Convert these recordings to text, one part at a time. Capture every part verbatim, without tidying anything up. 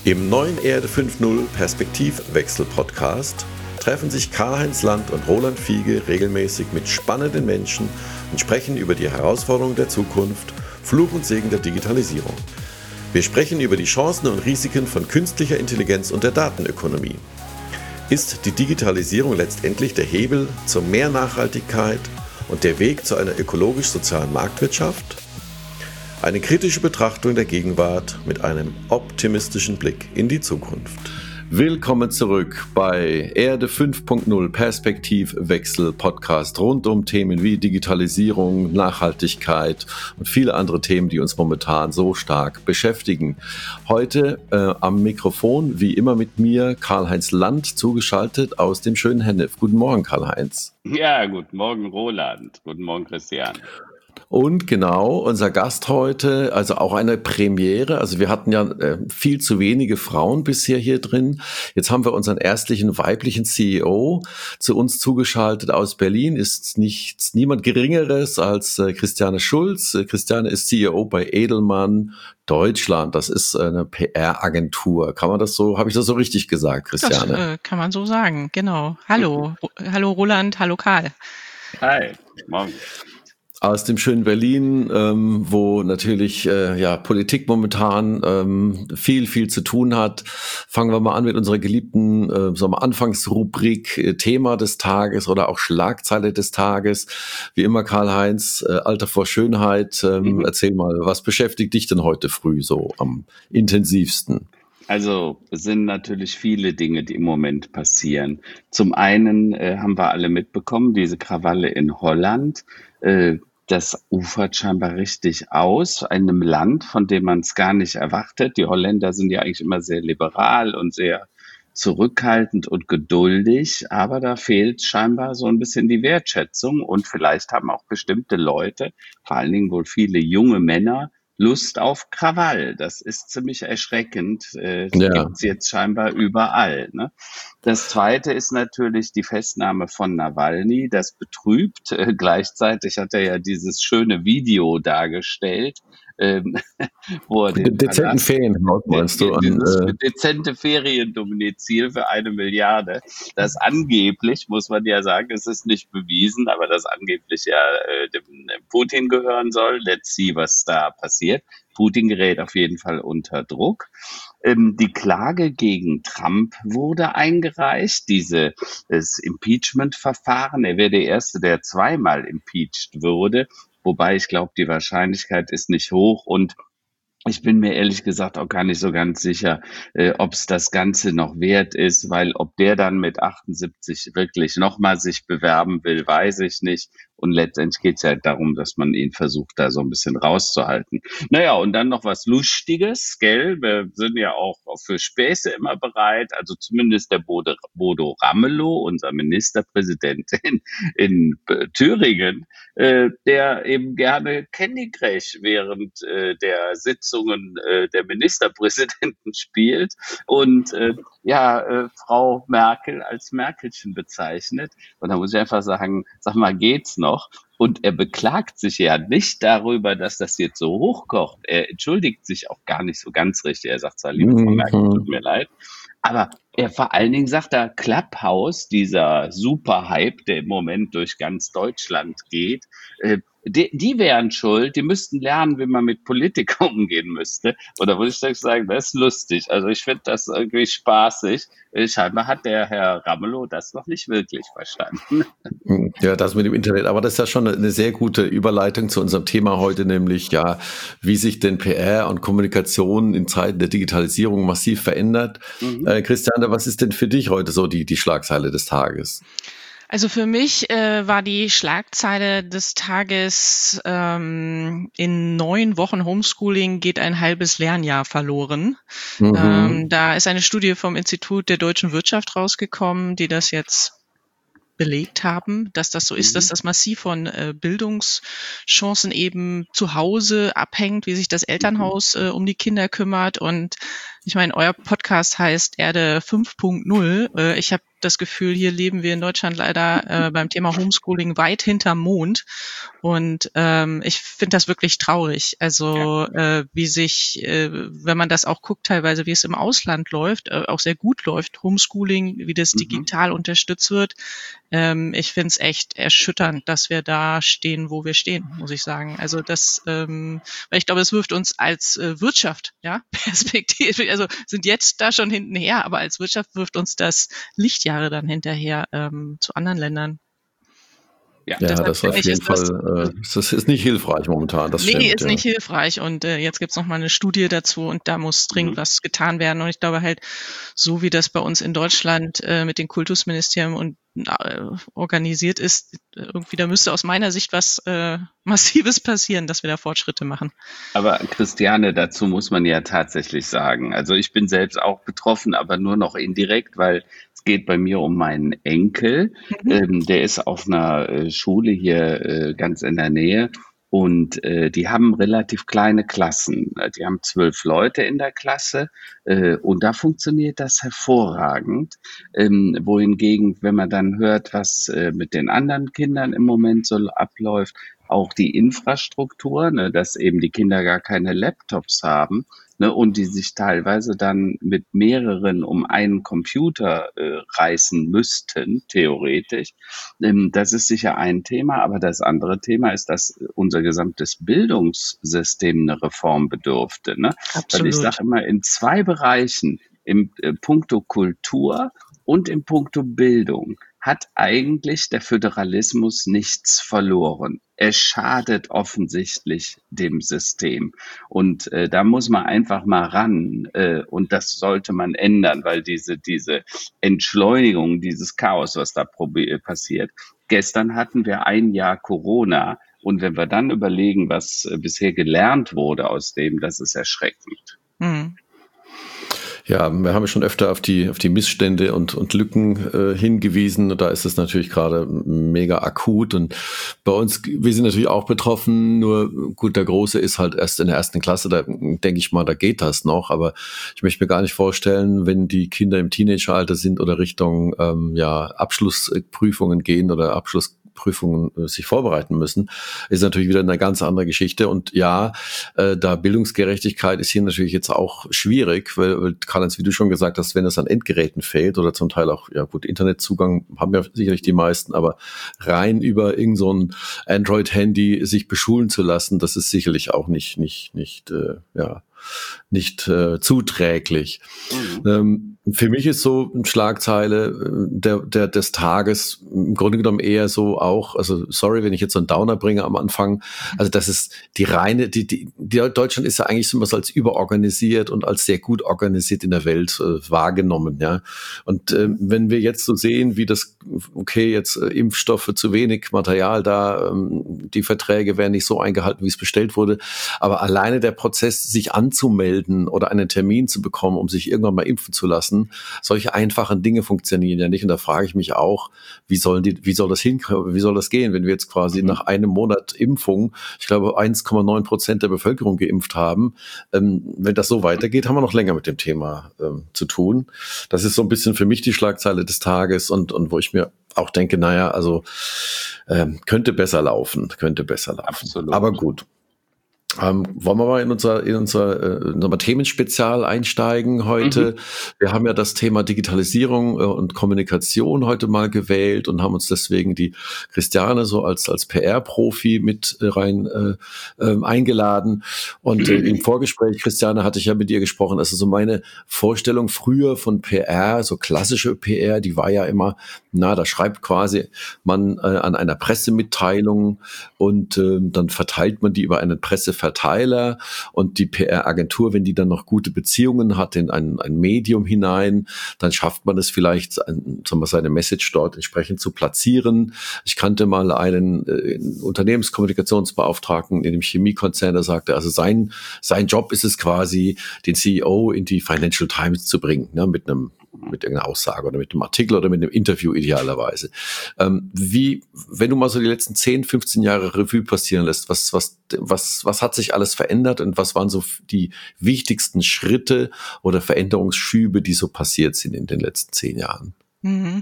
Im neuen Erde fünf Punkt null Perspektivwechsel-Podcast treffen sich Karl-Heinz Land und Roland Fiege regelmäßig mit spannenden Menschen und sprechen über die Herausforderungen der Zukunft, Fluch und Segen der Digitalisierung. Wir sprechen über die Chancen und Risiken von künstlicher Intelligenz und der Datenökonomie. Ist die Digitalisierung letztendlich der Hebel zu mehr Nachhaltigkeit und der Weg zu einer ökologisch-sozialen Marktwirtschaft? Eine kritische Betrachtung der Gegenwart mit einem optimistischen Blick in die Zukunft. Willkommen zurück bei Erde fünf Punkt null Perspektivwechsel Podcast rund um Themen wie Digitalisierung, Nachhaltigkeit und viele andere Themen, die uns momentan so stark beschäftigen. Heute äh, am Mikrofon, wie immer mit mir, Karl-Heinz Land, zugeschaltet aus dem schönen Hennef. Guten Morgen, Karl-Heinz. Ja, guten Morgen, Roland. Guten Morgen, Christian. Und genau, unser Gast heute, also auch eine Premiere. Also wir hatten ja äh, viel zu wenige Frauen bisher hier drin. Jetzt haben wir unseren erstlichen weiblichen C E O zu uns zugeschaltet aus Berlin. Ist nichts, niemand Geringeres als äh, Christiane Schulz. Äh, Christiane ist C E O bei Edelmann Deutschland. Das ist eine P R-Agentur. Kann man das so, habe ich das so richtig gesagt, Christiane? Das äh, kann man so sagen, genau. Hallo, hallo Roland, hallo Karl. Hi, morgen. Aus dem schönen Berlin, ähm, wo natürlich äh, ja Politik momentan ähm, viel, viel zu tun hat. Fangen wir mal an mit unserer geliebten äh, sagen wir, Anfangsrubrik, äh, Thema des Tages oder auch Schlagzeile des Tages. Wie immer, Karl-Heinz, äh, Alter vor Schönheit. Ähm, mhm. Erzähl mal, was beschäftigt dich denn heute früh so am intensivsten? Also es sind natürlich viele Dinge, die im Moment passieren. Zum einen äh, haben wir alle mitbekommen, diese Krawalle in Holland. Äh, das ufert scheinbar richtig aus, einem Land, von dem man es gar nicht erwartet. Die Holländer sind ja eigentlich immer sehr liberal und sehr zurückhaltend und geduldig, aber da fehlt scheinbar so ein bisschen die Wertschätzung und vielleicht haben auch bestimmte Leute, vor allen Dingen wohl viele junge Männer, Lust auf Krawall. Das ist ziemlich erschreckend. Äh, das Ja. gibt's jetzt scheinbar überall. Ne? Das Zweite ist natürlich die Festnahme von Nawalny. Das betrübt. Äh, gleichzeitig hat er ja dieses schöne Video dargestellt, ähm, wo er den dezenten Ferienhaus, meinst du? Dieses An, äh, dezente Feriendomizil für eine Milliarde. Das angeblich, muss man ja sagen, es ist nicht bewiesen, aber das angeblich ja äh, dem, dem Putin gehören soll. Let's see, was da passiert. Putin gerät auf jeden Fall unter Druck. Ähm, die Klage gegen Trump wurde eingereicht, diese, das Impeachment-Verfahren. Er wäre der Erste, der zweimal impeached wurde. Wobei ich glaube, die Wahrscheinlichkeit ist nicht hoch und ich bin mir ehrlich gesagt auch gar nicht so ganz sicher, äh, ob es das Ganze noch wert ist, weil ob der dann mit achtundsiebzig wirklich nochmal sich bewerben will, weiß ich nicht. Und letztendlich geht es ja halt darum, dass man ihn versucht, da so ein bisschen rauszuhalten. Naja, und dann noch was Lustiges, gell? Wir sind ja auch für Späße immer bereit. Also zumindest der Bodo, Bodo Ramelow, unser Ministerpräsident in, in Thüringen, äh, der eben gerne Candy Crush während äh, der Sitzungen äh, der Ministerpräsidenten spielt und äh, ja, äh, Frau Merkel als Merkelchen bezeichnet. Und da muss ich einfach sagen, sag mal, geht's noch? Und er beklagt sich ja nicht darüber, dass das jetzt so hochkocht. Er entschuldigt sich auch gar nicht so ganz richtig. Er sagt zwar, liebe Frau Merkel, tut mir leid. Aber er vor allen Dingen sagt da, Clubhouse, dieser Super-Hype, der im Moment durch ganz Deutschland geht, äh, die, die wären schuld, die müssten lernen, wie man mit Politikern umgehen müsste. Und da würde ich sagen, das ist lustig. Also ich finde das irgendwie spaßig. Scheinbar hat der Herr Ramelow das noch nicht wirklich verstanden. Ja, das mit dem Internet. Aber das ist ja schon eine sehr gute Überleitung zu unserem Thema heute, nämlich ja, wie sich denn P R und Kommunikation in Zeiten der Digitalisierung massiv verändert. Mhm. Äh, Christiane, was ist denn für dich heute so die, die Schlagzeile des Tages? Also für mich äh, war die Schlagzeile des Tages, ähm, in neun Wochen Homeschooling geht ein halbes Lernjahr verloren. Mhm. Ähm, da ist eine Studie vom Institut der deutschen Wirtschaft rausgekommen, die das jetzt belegt haben, dass das so ist, dass das massiv von äh, Bildungschancen eben zu Hause abhängt, wie sich das Elternhaus äh, um die Kinder kümmert und Ich meine, euer Podcast heißt Erde fünf Punkt null. Äh, ich habe das Gefühl, hier leben wir in Deutschland leider äh, beim Thema Homeschooling weit hinterm Mond. Und ähm, ich finde das wirklich traurig. Also ja. äh, wie sich, äh, wenn man das auch guckt, teilweise wie es im Ausland läuft, äh, auch sehr gut läuft, Homeschooling, wie das mhm. digital unterstützt wird. Ähm, ich finde es echt erschütternd, dass wir da stehen, wo wir stehen, muss ich sagen. Also das, ähm, weil ich glaube, es wirft uns als äh, Wirtschaft, ja, Perspektive, also sind jetzt da schon hinten her, aber als Wirtschaft wirft uns das Lichtjahre dann hinterher ähm, zu anderen Ländern. Ja, ja das auf jeden Fall, äh, das ist nicht hilfreich momentan. Das nee, stimmt, ist ja. nicht hilfreich und äh, jetzt gibt's noch mal eine Studie dazu und da muss dringend mhm. was getan werden und ich glaube halt, so wie das bei uns in Deutschland äh, mit den Kultusministerien und äh, organisiert ist, irgendwie da müsste aus meiner Sicht was äh, Massives passieren, dass wir da Fortschritte machen. Aber Christiane, dazu muss man ja tatsächlich sagen, also ich bin selbst auch betroffen, aber nur noch indirekt, weil es geht bei mir um meinen Enkel, mhm. ähm, der ist auf einer äh, Schule hier äh, ganz in der Nähe und äh, die haben relativ kleine Klassen. Die haben zwölf Leute in der Klasse äh, und da funktioniert das hervorragend. Ähm, wohingegen, wenn man dann hört, was äh, mit den anderen Kindern im Moment so abläuft, auch die Infrastruktur, ne, dass eben die Kinder gar keine Laptops haben, ne, und die sich teilweise dann mit mehreren um einen Computer äh, reißen müssten, theoretisch. Ähm, das ist sicher ein Thema, aber das andere Thema ist, dass unser gesamtes Bildungssystem eine Reform bedurfte. Ne? Weil ich sage immer, in zwei Bereichen, im äh, puncto Kultur und im puncto Bildung, hat eigentlich der Föderalismus nichts verloren. Er schadet offensichtlich dem System. Und äh, da muss man einfach mal ran. Äh, und das sollte man ändern, weil diese, diese Entschleunigung, dieses Chaos, was da prob- passiert. Gestern hatten wir ein Jahr Corona. Und wenn wir dann überlegen, was äh, bisher gelernt wurde aus dem, das ist erschreckend. Hm. Ja, wir haben ja schon öfter auf die auf die Missstände und und Lücken äh, hingewiesen. Und da ist es natürlich gerade mega akut. Und bei uns, wir sind natürlich auch betroffen. Nur gut, der Große ist halt erst in der ersten Klasse. Da denke ich mal, da geht das noch. Aber ich möchte mir gar nicht vorstellen, wenn die Kinder im Teenageralter sind oder Richtung ähm, ja Abschlussprüfungen gehen oder Abschluss Prüfungen äh, sich vorbereiten müssen, ist natürlich wieder eine ganz andere Geschichte. Und ja, äh, da Bildungsgerechtigkeit ist hier natürlich jetzt auch schwierig, weil, weil Karl-Heinz, wie du schon gesagt hast, wenn es an Endgeräten fehlt oder zum Teil auch, ja gut, Internetzugang haben ja sicherlich die meisten, aber rein über irgend so ein Android-Handy sich beschulen zu lassen, das ist sicherlich auch nicht, nicht, nicht, äh, ja, nicht äh, zuträglich. Mhm. Ähm, für mich ist so eine Schlagzeile der, der, des Tages im Grunde genommen eher so auch, also sorry, wenn ich jetzt so einen Downer bringe am Anfang, also das ist die reine, die, die, die Deutschland ist ja eigentlich immer so als überorganisiert und als sehr gut organisiert in der Welt äh, wahrgenommen, ja. Und äh, wenn wir jetzt so sehen, wie das, okay, jetzt äh, Impfstoffe, zu wenig Material da, ähm, die Verträge werden nicht so eingehalten, wie es bestellt wurde, aber alleine der Prozess, sich anzumelden oder einen Termin zu bekommen, um sich irgendwann mal impfen zu lassen, solche einfachen Dinge funktionieren ja nicht. Und da frage ich mich auch, wie sollen die, wie soll das hinkommen, wie soll das gehen, wenn wir jetzt quasi mhm. nach einem Monat Impfung, ich glaube, eins Komma neun Prozent der Bevölkerung geimpft haben. Ähm, wenn das so weitergeht, haben wir noch länger mit dem Thema ähm, zu tun. Das ist so ein bisschen für mich die Schlagzeile des Tages und, und wo ich mir auch denke, naja, also ähm, könnte besser laufen, könnte besser laufen. Absolut. Aber gut. Ähm, wollen wir mal in unser, in unser, äh, in unser Themenspezial einsteigen heute? Mhm. Wir haben ja das Thema Digitalisierung äh, und Kommunikation heute mal gewählt und haben uns deswegen die Christiane so als, als P R-Profi mit äh, rein äh, äh, eingeladen. Und äh, im Vorgespräch, Christiane, hatte ich ja mit dir gesprochen, also so meine Vorstellung früher von P R, so klassische P R, die war ja immer, na, da schreibt quasi man äh, an einer Pressemitteilung und äh, dann verteilt man die über einen Presseverteiler und die P R-Agentur, wenn die dann noch gute Beziehungen hat in ein, ein Medium hinein, dann schafft man es vielleicht, ein, sagen wir, seine Message dort entsprechend zu platzieren. Ich kannte mal einen äh, Unternehmenskommunikationsbeauftragten in dem Chemiekonzern, der sagte, also sein sein Job ist es quasi, den C E O in die Financial Times zu bringen, ne, mit einem mit irgendeiner Aussage oder mit einem Artikel oder mit einem Interview idealerweise. Ähm, wie, wenn du mal so die letzten zehn, fünfzehn Jahre Revue passieren lässt, was, was, was, was hat sich alles verändert und was waren so die wichtigsten Schritte oder Veränderungsschübe, die so passiert sind in den letzten zehn Jahren? Mhm.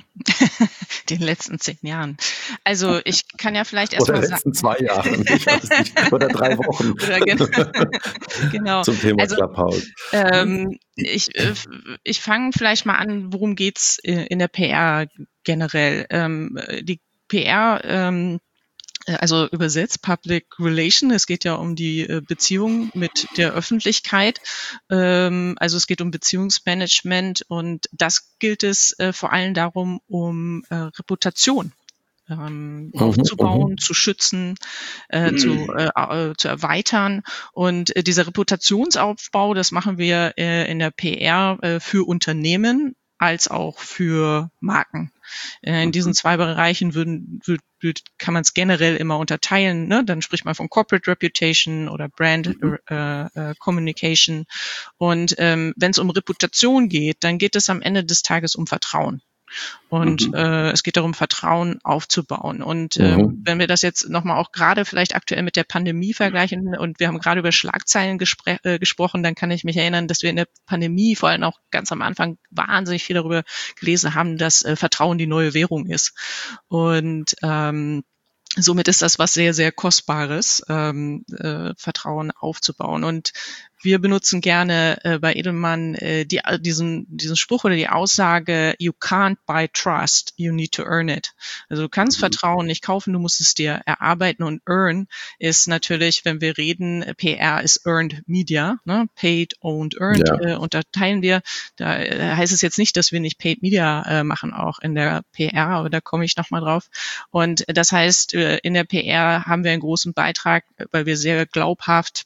Den letzten zehn Jahren. Also ich kann ja vielleicht erst oder mal letzten sagen. zwei Jahren, ich weiß nicht, oder drei Wochen. Oder genau. genau. Zum Thema also, Clubhouse. Ähm, ich äh, ich fange vielleicht mal an, worum geht's in der P R generell. Ähm, die P R, ähm, also übersetzt Public Relation, es geht ja um die Beziehung mit der Öffentlichkeit. Ähm, also es geht um Beziehungsmanagement und das gilt es äh, vor allem darum, um äh, Reputation ähm, mhm, aufzubauen, mhm. zu schützen, äh, mhm. zu, äh, zu erweitern. Und äh, dieser Reputationsaufbau, das machen wir äh, in der P R äh, für Unternehmen als auch für Marken. Äh, in diesen zwei Bereichen würden, würd, würd, kann man es generell immer unterteilen. Ne? Dann spricht man von Corporate Reputation oder Brand mhm. äh, äh, Communication. Und ähm, wenn es um Reputation geht, dann geht es am Ende des Tages um Vertrauen. Und mhm. äh, es geht darum, Vertrauen aufzubauen. Und äh, mhm. wenn wir das jetzt nochmal auch gerade vielleicht aktuell mit der Pandemie vergleichen und wir haben gerade über Schlagzeilen gespr- äh, gesprochen, dann kann ich mich erinnern, dass wir in der Pandemie vor allem auch ganz am Anfang wahnsinnig viel darüber gelesen haben, dass äh, Vertrauen die neue Währung ist. Und ähm, somit ist das was sehr, sehr Kostbares, ähm, äh, Vertrauen aufzubauen. Und wir benutzen gerne äh, bei Edelmann äh, die, diesen, diesen Spruch oder die Aussage, you can't buy trust, you need to earn it. Also du kannst mhm. Vertrauen nicht kaufen, du musst es dir erarbeiten, und earn ist natürlich, wenn wir reden, P R ist earned media, ne? Paid, owned, earned, ja. äh, unterteilen wir. Da äh, heißt es jetzt nicht, dass wir nicht paid media äh, machen, auch in der P R, aber da komme ich nochmal drauf. Und das heißt, äh, in der P R haben wir einen großen Beitrag, weil wir sehr glaubhaft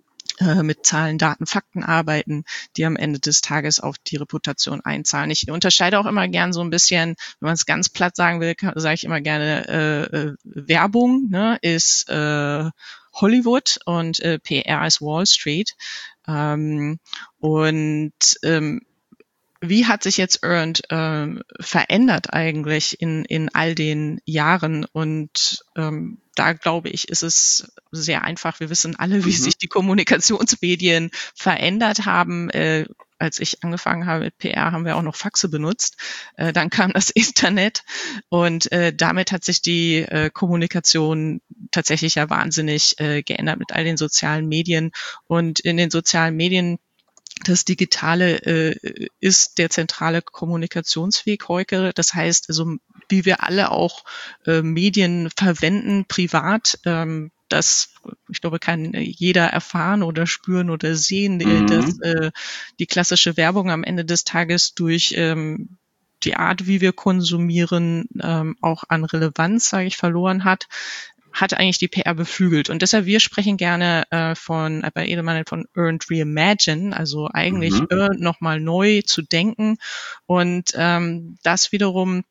mit Zahlen, Daten, Fakten arbeiten, die am Ende des Tages auf die Reputation einzahlen. Ich unterscheide auch immer gern so ein bisschen, wenn man es ganz platt sagen will, sage ich immer gerne, äh, äh, Werbung ne, ist äh, Hollywood und äh, P R ist Wall Street. Ähm, und ähm, wie hat sich jetzt Earned ähm, verändert eigentlich in, in all den Jahren? Und ähm, da glaube ich, ist es sehr einfach. Wir wissen alle, wie mhm. sich die Kommunikationsmedien verändert haben. Äh, als ich angefangen habe mit P R, haben wir auch noch Faxe benutzt. Äh, dann kam das Internet und äh, damit hat sich die äh, Kommunikation tatsächlich ja wahnsinnig äh, geändert mit all den sozialen Medien. Und in den sozialen Medien, das Digitale äh, ist der zentrale Kommunikationsweg heute. Das heißt, also wie wir alle auch äh, Medien verwenden, privat, ähm, das, ich glaube, kann jeder erfahren oder spüren oder sehen, mhm. dass äh, die klassische Werbung am Ende des Tages durch ähm, die Art, wie wir konsumieren, ähm, auch an Relevanz, sage ich, verloren hat. Hat eigentlich die P R beflügelt. Und deshalb, wir sprechen gerne äh, von, bei Edelmann von Earned Reimagine, also eigentlich mhm. Earned nochmal neu zu denken. Und ähm, das wiederum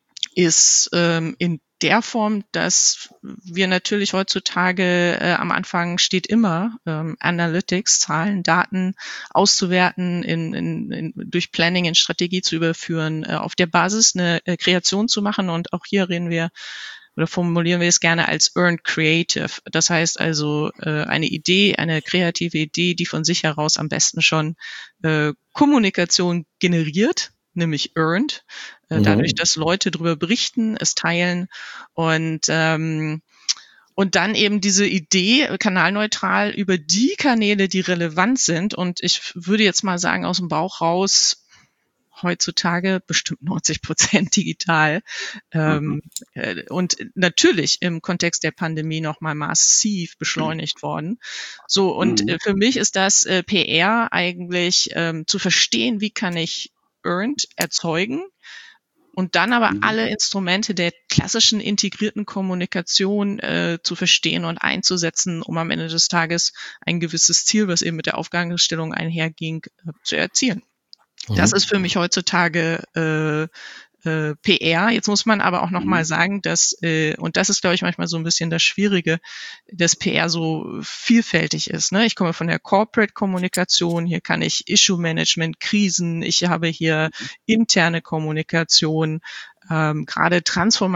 ist ähm, in der Form, dass wir natürlich heutzutage äh, am Anfang steht immer ähm, Analytics, Zahlen, Daten auszuwerten, in, in, in, durch Planning in Strategie zu überführen, äh, auf der Basis eine äh, Kreation zu machen. Und auch hier reden wir oder formulieren wir es gerne als Earned Creative. Das heißt also äh, eine Idee, eine kreative Idee, die von sich heraus am besten schon äh, Kommunikation generiert, nämlich earned, äh, mhm. dadurch, dass Leute darüber berichten, es teilen und ähm, und dann eben diese Idee kanalneutral über die Kanäle, die relevant sind. Und ich würde jetzt mal sagen, aus dem Bauch raus, heutzutage bestimmt neunzig Prozent digital. Mhm. Ähm, und natürlich im Kontext der Pandemie nochmal massiv beschleunigt mhm. worden. So, und mhm. für mich ist das äh, P R eigentlich ähm, zu verstehen, wie kann ich Earned erzeugen und dann aber mhm. alle Instrumente der klassischen integrierten Kommunikation äh, zu verstehen und einzusetzen, um am Ende des Tages ein gewisses Ziel, was eben mit der Aufgabenstellung einherging, äh, zu erzielen. Das ist für mich heutzutage äh, äh, P R. Jetzt muss man aber auch noch mal sagen, dass, äh, und das ist, glaube ich, manchmal so ein bisschen das Schwierige, dass P R so vielfältig ist. Ne? Ich komme von der Corporate-Kommunikation, hier kann ich Issue-Management, Krisen, ich habe hier interne Kommunikation, ähm, gerade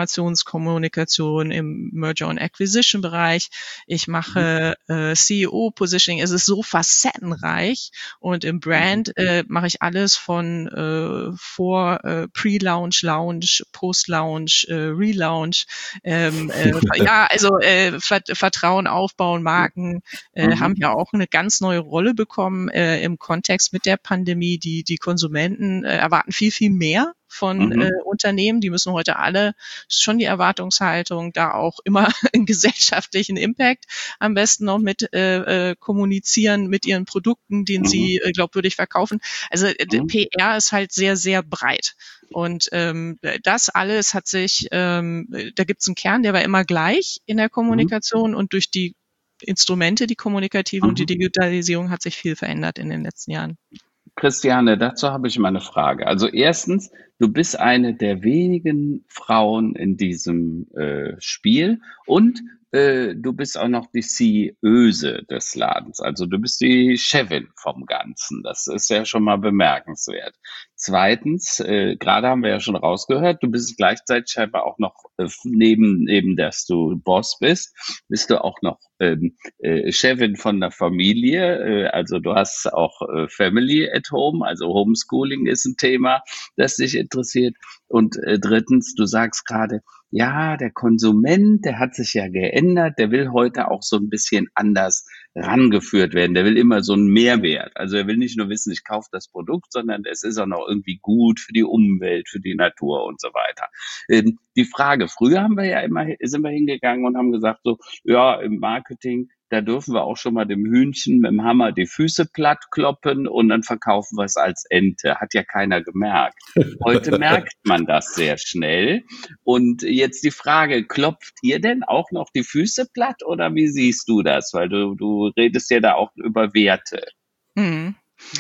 Transformationskommunikation im Merger- und Acquisition-Bereich. Ich mache äh, C E O-Positioning. Es ist so facettenreich und im Brand äh, mache ich alles von äh, vor äh, Pre-Launch, Launch, Post-Launch, äh, Relaunch. Ähm, äh, ja, also äh, Vertrauen aufbauen, Marken äh, mhm. haben ja auch eine ganz neue Rolle bekommen äh, im Kontext mit der Pandemie. Die die Konsumenten äh, erwarten viel, viel mehr von mhm. äh, Unternehmen. Die müssen heute alle, schon die Erwartungshaltung, da auch immer einen gesellschaftlichen Impact am besten noch mit äh, äh, kommunizieren mit ihren Produkten, den mhm. sie äh, glaubwürdig verkaufen. Also äh, mhm. P R ist halt sehr, sehr breit. Und ähm, das alles hat sich, ähm, da gibt es einen Kern, der war immer gleich in der Kommunikation mhm. und durch die Instrumente, die kommunikative mhm. und die Digitalisierung hat sich viel verändert in den letzten Jahren. Christiane, dazu habe ich mal eine Frage. Also erstens, du bist eine der wenigen Frauen in diesem äh, Spiel und äh, du bist auch noch die C E O des Ladens. Also du bist die Chefin vom Ganzen. Das ist ja schon mal bemerkenswert. Zweitens, äh, gerade haben wir ja schon rausgehört, du bist gleichzeitig scheinbar auch noch, äh, neben, neben dass du Boss bist, bist du auch noch ähm, äh, Chefin von der Familie. Äh, also du hast auch äh, Family at Home, also Homeschooling ist ein Thema, das dich interessiert. Und äh, drittens, du sagst gerade, ja, der Konsument, der hat sich ja geändert, der will heute auch so ein bisschen anders rangeführt werden. Der will immer so einen Mehrwert. Also er will nicht nur wissen, ich kaufe das Produkt, sondern es ist auch noch irgendwie gut für die Umwelt, für die Natur und so weiter. Ähm, die Frage, früher haben wir ja immer, sind wir hingegangen und haben gesagt so, ja, im Marketing, da dürfen wir auch schon mal dem Hühnchen mit dem Hammer die Füße platt kloppen und dann verkaufen wir es als Ente. Hat ja keiner gemerkt. Heute merkt man das sehr schnell. Und jetzt die Frage, klopft ihr denn auch noch die Füße platt oder wie siehst du das? Weil du, du redest ja da auch über Werte. Hm.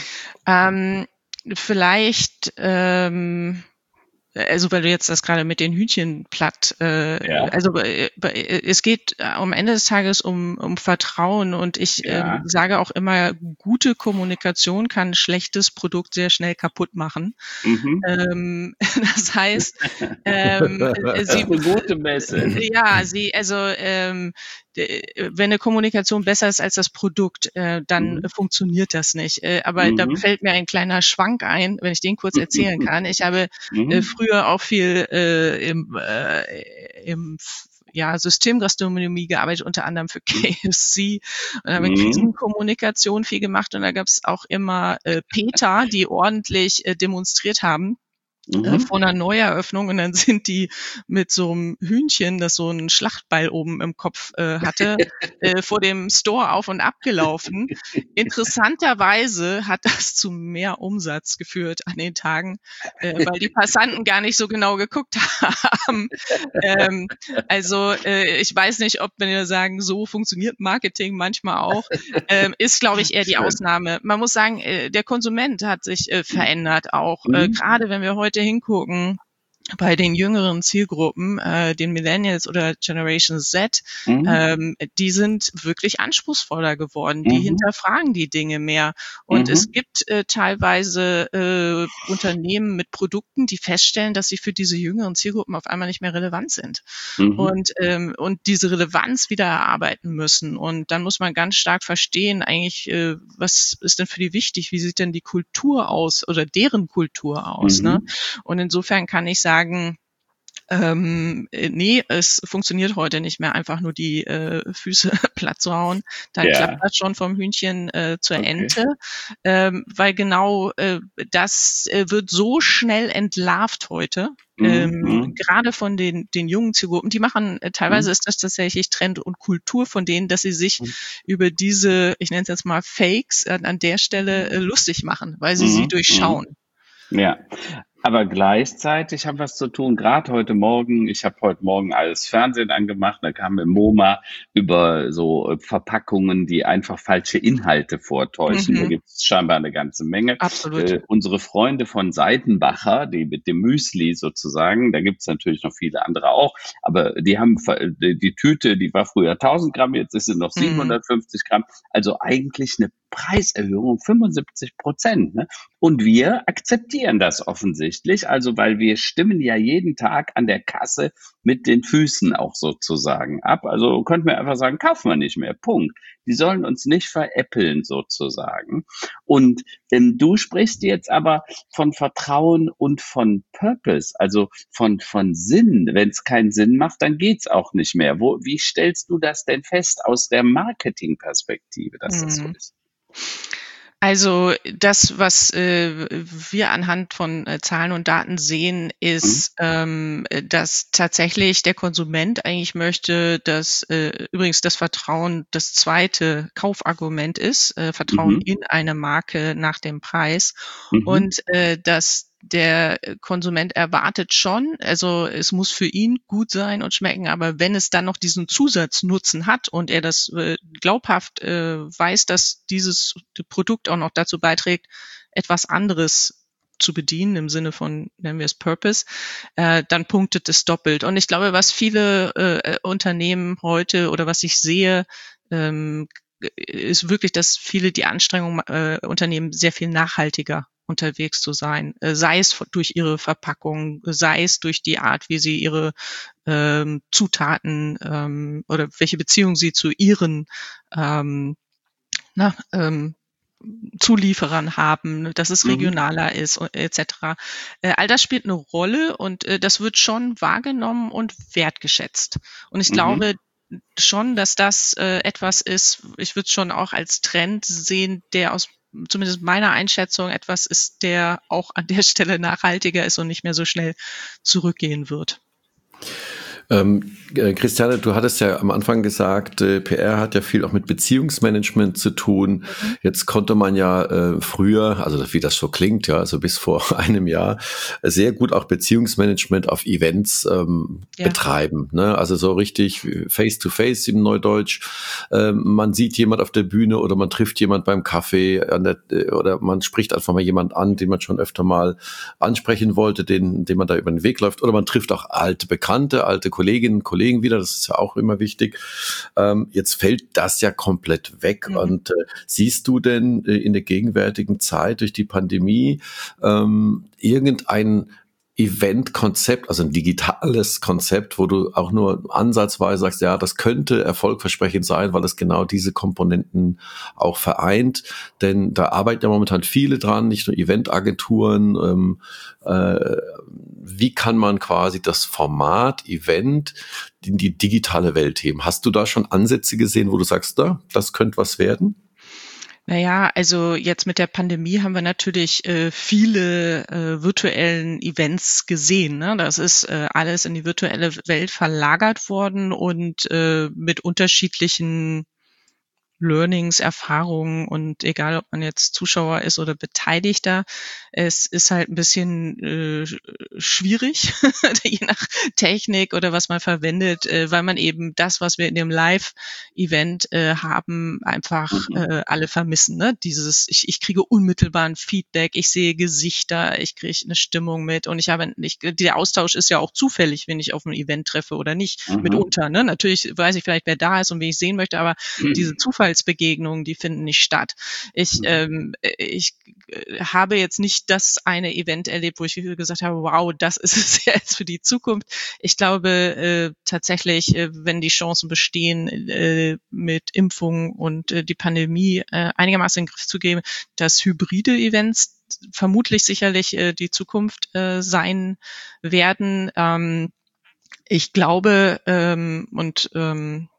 Ähm, vielleicht... Ähm Also weil du jetzt das gerade mit den Hühnchen platt, äh, ja. also äh, es geht am Ende des Tages um, um Vertrauen und ich ja. äh, sage auch immer, gute Kommunikation kann ein schlechtes Produkt sehr schnell kaputt machen. Mhm. Ähm, das heißt, ähm, das sie, ist eine gute Message. Ja, sie, also ähm, wenn eine Kommunikation besser ist als das Produkt, äh, dann mhm. funktioniert das nicht. Äh, aber mhm. da fällt mir ein kleiner Schwank ein, wenn ich den kurz erzählen kann. Ich habe mhm. äh, früher auch viel äh, im, äh, im ja, Systemgastronomie gearbeitet, unter anderem für K F C. Und habe in Krisenkommunikation viel gemacht und da gab es auch immer äh, Peter, die ordentlich äh, demonstriert haben. Mhm. Vor einer Neueröffnung und dann sind die mit so einem Hühnchen, das so einen Schlachtball oben im Kopf äh, hatte, äh, vor dem Store auf und ab gelaufen. Interessanterweise hat das zu mehr Umsatz geführt an den Tagen, äh, weil die Passanten gar nicht so genau geguckt haben. Ähm, also äh, ich weiß nicht, ob wir sagen, so funktioniert Marketing manchmal auch, ähm, ist glaube ich eher die Ausnahme. Man muss sagen, äh, der Konsument hat sich äh, verändert auch, äh, gerade wenn wir heute hingucken bei den jüngeren Zielgruppen, äh, den Millennials oder Generation Z, mhm. ähm, die sind wirklich anspruchsvoller geworden. Die mhm. hinterfragen die Dinge mehr. Und mhm. es gibt äh, teilweise äh, Unternehmen mit Produkten, die feststellen, dass sie für diese jüngeren Zielgruppen auf einmal nicht mehr relevant sind. Mhm. Und, ähm, und diese Relevanz wieder erarbeiten müssen. Und dann muss man ganz stark verstehen, eigentlich, äh, was ist denn für die wichtig? Wie sieht denn die Kultur aus oder deren Kultur aus? Mhm. Ne? Und insofern kann ich sagen, sagen, ähm, nee, es funktioniert heute nicht mehr, einfach nur die äh, Füße platt zu hauen. Dann ja. klappt das schon vom Hühnchen äh, zur okay. Ente, ähm, weil genau äh, das äh, wird so schnell entlarvt heute. Ähm, mhm. Gerade von den, den jungen Zielgruppen, die machen, äh, teilweise mhm. ist das tatsächlich Trend und Kultur von denen, dass sie sich mhm. über diese, ich nenne es jetzt mal Fakes, äh, an der Stelle äh, lustig machen, weil sie mhm. sie durchschauen. Ja. Aber gleichzeitig haben wir es zu tun, gerade heute Morgen, ich habe heute Morgen alles Fernsehen angemacht, da kam im MoMA über so äh, Verpackungen, die einfach falsche Inhalte vortäuschen. Da Mhm, gibt es scheinbar eine ganze Menge. absolut. Äh, unsere Freunde von Seitenbacher, die mit dem Müsli sozusagen, da gibt es natürlich noch viele andere auch, aber die haben ver- die, die Tüte, die war früher tausend Gramm, jetzt ist sie noch Mhm. siebenhundertfünfzig Gramm, also eigentlich eine Preiserhöhung um fünfundsiebzig Prozent. Ne? Und wir akzeptieren das offensichtlich, also weil wir stimmen ja jeden Tag an der Kasse mit den Füßen auch sozusagen ab. Also könnten wir einfach sagen, kaufen wir nicht mehr, Punkt. Die sollen uns nicht veräppeln sozusagen. Und ähm, du sprichst jetzt aber von Vertrauen und von Purpose, also von, von Sinn. Wenn es keinen Sinn macht, dann geht's auch nicht mehr. Wo, wie stellst du das denn fest aus der Marketingperspektive, dass das so Mhm. ist? Also das, was äh, wir anhand von äh, Zahlen und Daten sehen, ist, ähm, dass tatsächlich der Konsument eigentlich möchte, dass äh, übrigens das Vertrauen das zweite Kaufargument ist, äh, Vertrauen Mhm. in eine Marke nach dem Preis Mhm. und äh, dass der Konsument erwartet schon, also es muss für ihn gut sein und schmecken, aber wenn es dann noch diesen Zusatznutzen hat und er das äh, glaubhaft äh, weiß, dass dieses Produkt auch noch dazu beiträgt, etwas anderes zu bedienen, im Sinne von, nennen wir es Purpose, äh, dann punktet es doppelt. Und ich glaube, was viele äh, Unternehmen heute oder was ich sehe, ähm, ist wirklich, dass viele die Anstrengung äh, unternehmen, sehr viel nachhaltiger unterwegs zu sein, äh, sei es durch ihre Verpackung, sei es durch die Art, wie sie ihre ähm, Zutaten ähm, oder welche Beziehung sie zu ihren ähm, na, ähm, Zulieferern haben, dass es Mhm. regionaler ist et cetera. Äh, all das spielt eine Rolle und äh, das wird schon wahrgenommen und wertgeschätzt. Und ich Mhm. glaube schon, dass das äh, etwas ist, ich würde es schon auch als Trend sehen, der aus zumindest meiner Einschätzung etwas ist, der auch an der Stelle nachhaltiger ist und nicht mehr so schnell zurückgehen wird. Ähm, äh, Christiane, du hattest ja am Anfang gesagt, äh, P R hat ja viel auch mit Beziehungsmanagement zu tun. Mhm. Jetzt konnte man ja äh, früher, also wie das so klingt, ja, also bis vor einem Jahr, sehr gut auch Beziehungsmanagement auf Events ähm, ja. betreiben. Ne? Also so richtig Face-to-Face im Neudeutsch. Ähm, man sieht jemand auf der Bühne oder man trifft jemand beim Kaffee an der, oder man spricht einfach mal jemand an, den man schon öfter mal ansprechen wollte, den, den man da über den Weg läuft. Oder man trifft auch alte Bekannte, alte Kolleginnen und Kollegen wieder, das ist ja auch immer wichtig. Ähm, jetzt fällt das ja komplett weg. Mhm. Und äh, siehst du denn äh, in der gegenwärtigen Zeit durch die Pandemie ähm, irgendein Event-Konzept, also ein digitales Konzept, wo du auch nur ansatzweise sagst, ja, das könnte erfolgversprechend sein, weil es genau diese Komponenten auch vereint. Denn da arbeiten ja momentan viele dran, nicht nur Eventagenturen. Ähm, äh, wie kann man quasi das Format Event in die digitale Welt heben? Hast du da schon Ansätze gesehen, wo du sagst, da, das könnte was werden? Naja, also jetzt mit der Pandemie haben wir natürlich äh, viele äh, virtuellen Events gesehen. Ne? Das ist äh, alles in die virtuelle Welt verlagert worden und äh, mit unterschiedlichen Learnings, Erfahrungen und egal, ob man jetzt Zuschauer ist oder Beteiligter, es ist halt ein bisschen äh, schwierig, je nach Technik oder was man verwendet, äh, weil man eben das, was wir in dem Live-Event äh, haben, einfach äh, alle vermissen. Ne? Dieses, ich, ich kriege unmittelbaren Feedback, ich sehe Gesichter, ich kriege eine Stimmung mit und ich habe nicht, der Austausch ist ja auch zufällig, wenn ich auf ein Event treffe oder nicht, mhm. mitunter. Ne? Natürlich weiß ich vielleicht, wer da ist und wen ich sehen möchte, aber mhm. diese Zufall Begegnungen, die finden nicht statt. Ich, ähm, ich habe jetzt nicht das eine Event erlebt, wo ich gesagt habe, wow, das ist es jetzt für die Zukunft. Ich glaube äh, tatsächlich, äh, wenn die Chancen bestehen, äh, mit Impfungen und äh, die Pandemie äh, einigermaßen in den Griff zu geben, dass hybride Events vermutlich sicherlich äh, die Zukunft äh, sein werden. Ähm, ich glaube ähm, und ähm,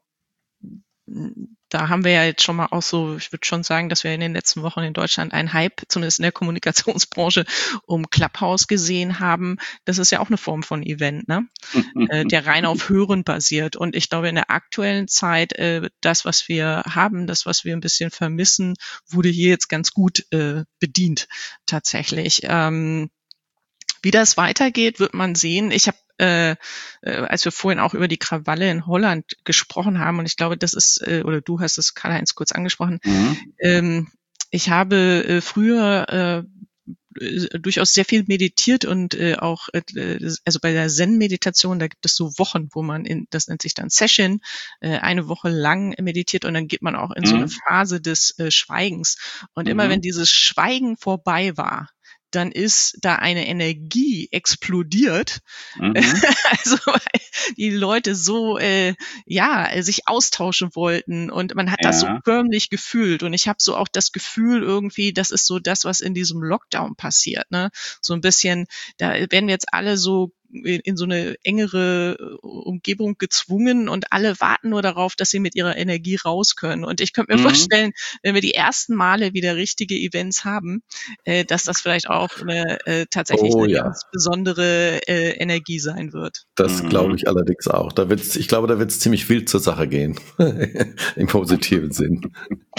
da haben wir ja jetzt schon mal auch so, ich würde schon sagen, dass wir in den letzten Wochen in Deutschland einen Hype, zumindest in der Kommunikationsbranche, um Clubhouse gesehen haben. Das ist ja auch eine Form von Event, ne? äh, der rein auf Hören basiert. Und ich glaube, in der aktuellen Zeit, äh, das, was wir haben, das, was wir ein bisschen vermissen, wurde hier jetzt ganz gut äh, bedient, tatsächlich. Ähm, Wie das weitergeht, wird man sehen. Ich habe, äh, äh, als wir vorhin auch über die Krawalle in Holland gesprochen haben, und ich glaube, das ist, äh, oder du hast es, Karl-Heinz, kurz angesprochen, mhm. ähm, ich habe äh, früher äh, durchaus sehr viel meditiert und äh, auch, äh, also bei der Zen-Meditation, da gibt es so Wochen, wo man in, das nennt sich dann Session, äh, eine Woche lang meditiert und dann geht man auch in mhm. so eine Phase des äh, Schweigens. Und mhm. immer wenn dieses Schweigen vorbei war, dann ist da eine Energie explodiert. Mhm. Also weil die Leute so äh, ja sich austauschen wollten und man hat ja. das so förmlich gefühlt. Und ich habe so auch das Gefühl irgendwie, das ist so das, was in diesem Lockdown passiert. Ne? So ein bisschen, da werden jetzt alle so in, in so eine engere Umgebung gezwungen und alle warten nur darauf, dass sie mit ihrer Energie raus können. Und ich könnte mir mhm. vorstellen, wenn wir die ersten Male wieder richtige Events haben, äh, dass das vielleicht auch eine, äh, tatsächlich oh, eine ja. ganz besondere äh, Energie sein wird. Das mhm. glaube ich allerdings auch. Da wird's, ich glaube, da wird es ziemlich wild zur Sache gehen. Im positiven Sinn.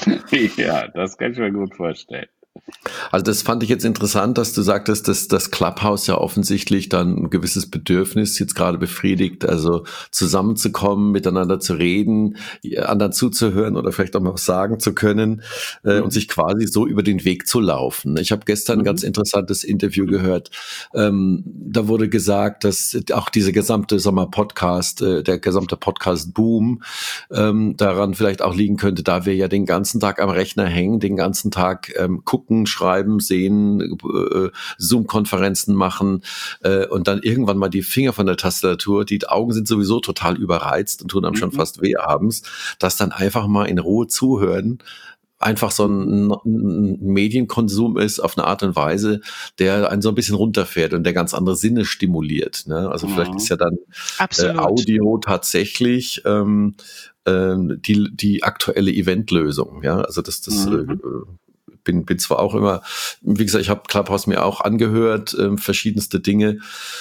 Ja, das kann ich mir gut vorstellen. Also das fand ich jetzt interessant, dass du sagtest, dass das Clubhouse ja offensichtlich dann ein gewisses Bedürfnis jetzt gerade befriedigt, also zusammenzukommen, miteinander zu reden, anderen zuzuhören oder vielleicht auch mal was sagen zu können äh, mhm. und sich quasi so über den Weg zu laufen. Ich habe gestern mhm. ein ganz interessantes Interview gehört. Ähm, da wurde gesagt, dass auch diese gesamte, sag mal, Podcast, äh, der gesamte Podcast-Boom ähm, daran vielleicht auch liegen könnte, da wir ja den ganzen Tag am Rechner hängen, den ganzen Tag ähm, gucken, schreiben, sehen, äh, Zoom-Konferenzen machen äh, und dann irgendwann mal die Finger von der Tastatur, die Augen sind sowieso total überreizt und tun einem mhm. schon fast weh abends, dass dann einfach mal in Ruhe zuhören, einfach so ein, ein Medienkonsum ist auf eine Art und Weise, der einen so ein bisschen runterfährt und der ganz andere Sinne stimuliert. Ne? Also mhm. vielleicht ist ja dann äh, Audio tatsächlich ähm, äh, die, die aktuelle Eventlösung. Ja, also das, das mhm. äh, Bin, bin zwar auch immer, wie gesagt, ich habe Clubhouse mir auch angehört, äh, verschiedenste Dinge.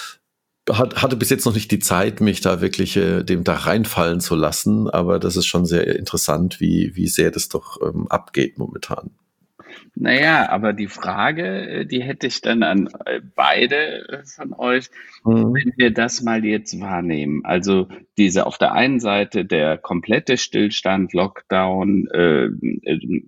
Hat, hatte bis jetzt noch nicht die Zeit, mich da wirklich äh, dem da reinfallen zu lassen, aber das ist schon sehr interessant, wie, wie sehr das doch ähm, abgeht momentan. Naja, aber die Frage, die hätte ich dann an beide von euch, mhm. wenn wir das mal jetzt wahrnehmen. Also diese auf der einen Seite der komplette Stillstand, Lockdown, äh, äh,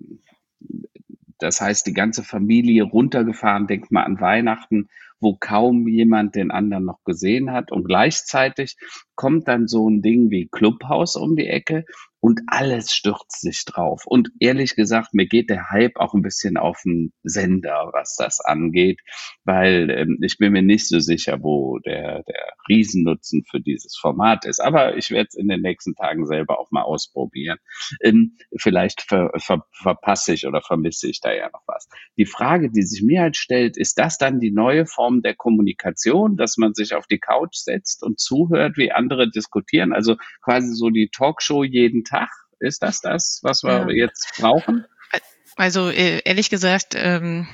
das heißt, die ganze Familie runtergefahren, denkt mal an Weihnachten, wo kaum jemand den anderen noch gesehen hat. Und gleichzeitig kommt dann so ein Ding wie Clubhouse um die Ecke und alles stürzt sich drauf. Und ehrlich gesagt, mir geht der Hype auch ein bisschen auf den Sender, was das angeht, weil ähm, ich bin mir nicht so sicher, wo der, der Riesennutzen für dieses Format ist. Aber ich werde es in den nächsten Tagen selber auch mal ausprobieren. Ähm, vielleicht ver, ver, verpasse ich oder vermisse ich da ja noch was. Die Frage, die sich mir halt stellt, ist das dann die neue Form der Kommunikation, dass man sich auf die Couch setzt und zuhört, wie andere diskutieren? Also quasi so die Talkshow jeden Tag. Ist das das, was wir ja. jetzt brauchen? Also ehrlich gesagt, ähm,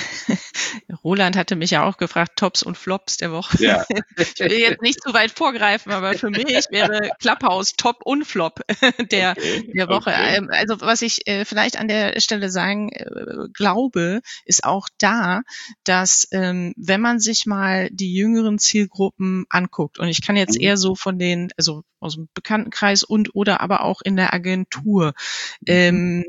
Roland hatte mich ja auch gefragt, Tops und Flops der Woche. Ja. Ich will jetzt nicht zu weit vorgreifen, aber für mich wäre Clubhouse Top und Flop der, okay. der Woche. Okay. Also was ich äh, vielleicht an der Stelle sagen äh, glaube, ist auch da, dass ähm, wenn man sich mal die jüngeren Zielgruppen anguckt, und ich kann jetzt mhm. eher so von den, also aus dem Bekanntenkreis und oder aber auch in der Agentur, mhm. ähm,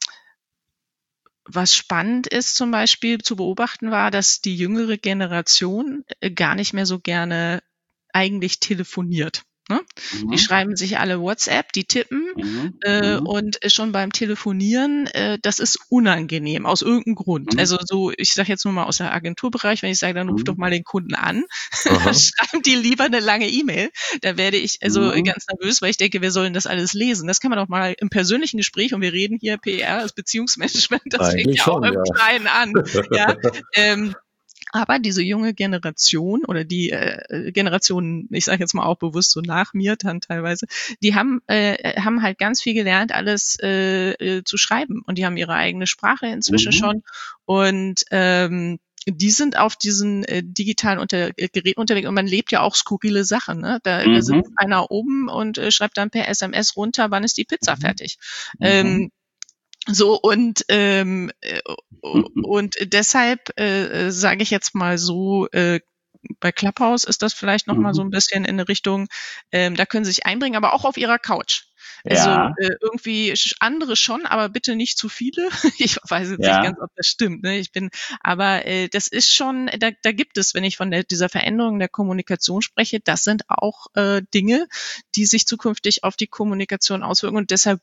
was spannend ist zum Beispiel zu beobachten war, dass die jüngere Generation gar nicht mehr so gerne eigentlich telefoniert. Ne? Mhm. Die schreiben sich alle WhatsApp, die tippen mhm. äh, mhm. und schon beim Telefonieren, äh, das ist unangenehm, aus irgendeinem Grund. Mhm. Also so, ich sage jetzt nur mal aus der Agenturbereich, wenn ich sage, dann ruf mhm. doch mal den Kunden an, schreiben die lieber eine lange E-Mail. Da werde ich also mhm. ganz nervös, weil ich denke, wir sollen das alles lesen. Das kann man doch mal im persönlichen Gespräch, und wir reden hier P R, das Beziehungsmanagement, das fängt ja auch im ja. Kleinen an. Ja, ähm, Aber diese junge Generation oder die äh, Generation, ich sage jetzt mal auch bewusst so nach mir dann teilweise, die haben äh, haben halt ganz viel gelernt, alles äh, äh, zu schreiben, und die haben ihre eigene Sprache inzwischen mhm. schon, und ähm, die sind auf diesen äh, digitalen unter äh, Geräten unterwegs, und man lebt ja auch skurrile Sachen. Ne? Da, mhm. da sitzt einer oben und äh, schreibt dann per S M S runter, wann ist die Pizza mhm. fertig. Mhm. Ähm, So und ähm, und deshalb äh, sage ich jetzt mal so, äh, bei Clubhouse ist das vielleicht noch mhm. mal so ein bisschen in eine Richtung, ähm, da können sie sich einbringen, aber auch auf ihrer Couch. Also ja. äh, irgendwie andere schon, aber bitte nicht zu viele. Ich weiß jetzt ja. nicht ganz, ob das stimmt. Ne? Ich bin, aber äh, das ist schon, da, da gibt es, wenn ich von der, dieser Veränderung der Kommunikation spreche, das sind auch äh, Dinge, die sich zukünftig auf die Kommunikation auswirken und deshalb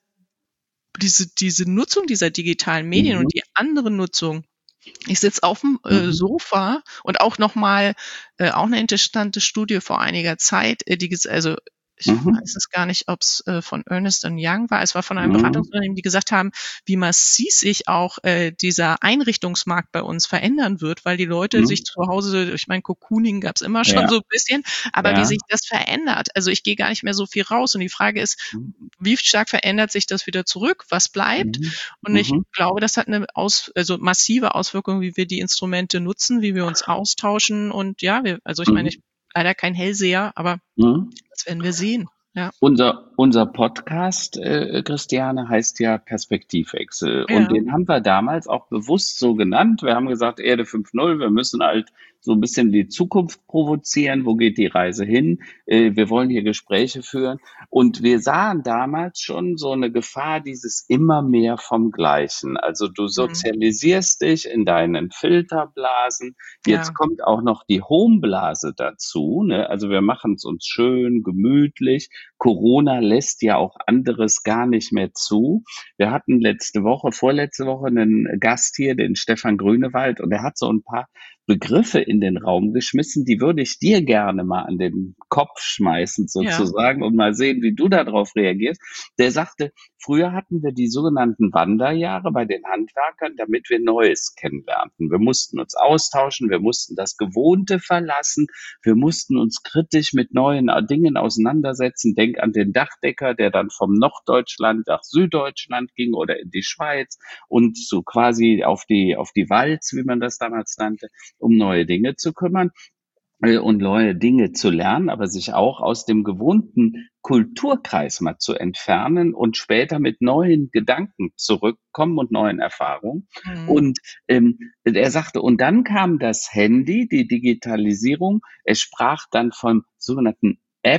diese diese Nutzung dieser digitalen Medien mhm. und die andere Nutzung. Ich sitze auf dem äh, mhm. Sofa und auch nochmal, äh, auch eine interessante Studie vor einiger Zeit, äh, die also ich mhm. weiß es gar nicht, ob es äh, von Ernst and Young war. Es war von einem mhm. Beratungsunternehmen, die gesagt haben, wie massiv sich auch äh, dieser Einrichtungsmarkt bei uns verändern wird, weil die Leute mhm. sich zu Hause, ich meine, Cocooning gab es immer schon ja. so ein bisschen, aber ja. wie sich das verändert. Also ich gehe gar nicht mehr so viel raus und die Frage ist, wie stark verändert sich das wieder zurück? Was bleibt? Mhm. Und ich mhm. glaube, das hat eine aus, also massive Auswirkung, wie wir die Instrumente nutzen, wie wir uns austauschen und ja, wir, also ich mhm. meine, ich leider kein Hellseher, aber mhm. das werden wir sehen. Ja. Unser, unser Podcast, äh, Christiane, heißt ja Perspektivwechsel. Ja. Und den haben wir damals auch bewusst so genannt. Wir haben gesagt, Erde fünf Punkt null, wir müssen halt so ein bisschen die Zukunft provozieren. Wo geht die Reise hin? Äh, wir wollen hier Gespräche führen. Und wir sahen damals schon so eine Gefahr, dieses immer mehr vom Gleichen. Also du sozialisierst mhm. dich in deinen Filterblasen. Jetzt ja. kommt auch noch die Homeblase dazu. Ne? Also wir machen es uns schön, gemütlich. Corona lässt ja auch anderes gar nicht mehr zu. Wir hatten letzte Woche, vorletzte Woche einen Gast hier, den Stefan Grünewald, und der hat so ein paar Begriffe in den Raum geschmissen, die würde ich dir gerne mal an den Kopf schmeißen sozusagen ja. und mal sehen, wie du darauf reagierst. Der sagte, früher hatten wir die sogenannten Wanderjahre bei den Handwerkern, damit wir Neues kennenlernten. Wir mussten uns austauschen, wir mussten das Gewohnte verlassen, wir mussten uns kritisch mit neuen Dingen auseinandersetzen. Denk an den Dachdecker, der dann vom Norddeutschland nach Süddeutschland ging oder in die Schweiz und so quasi auf die, auf die Walz, wie man das damals nannte, um neue Dinge zu kümmern äh, und neue Dinge zu lernen, aber sich auch aus dem gewohnten Kulturkreis mal zu entfernen und später mit neuen Gedanken zurückkommen und neuen Erfahrungen. Mhm. Und ähm, er sagte, und dann kam das Handy, die Digitalisierung. Er sprach dann vom sogenannten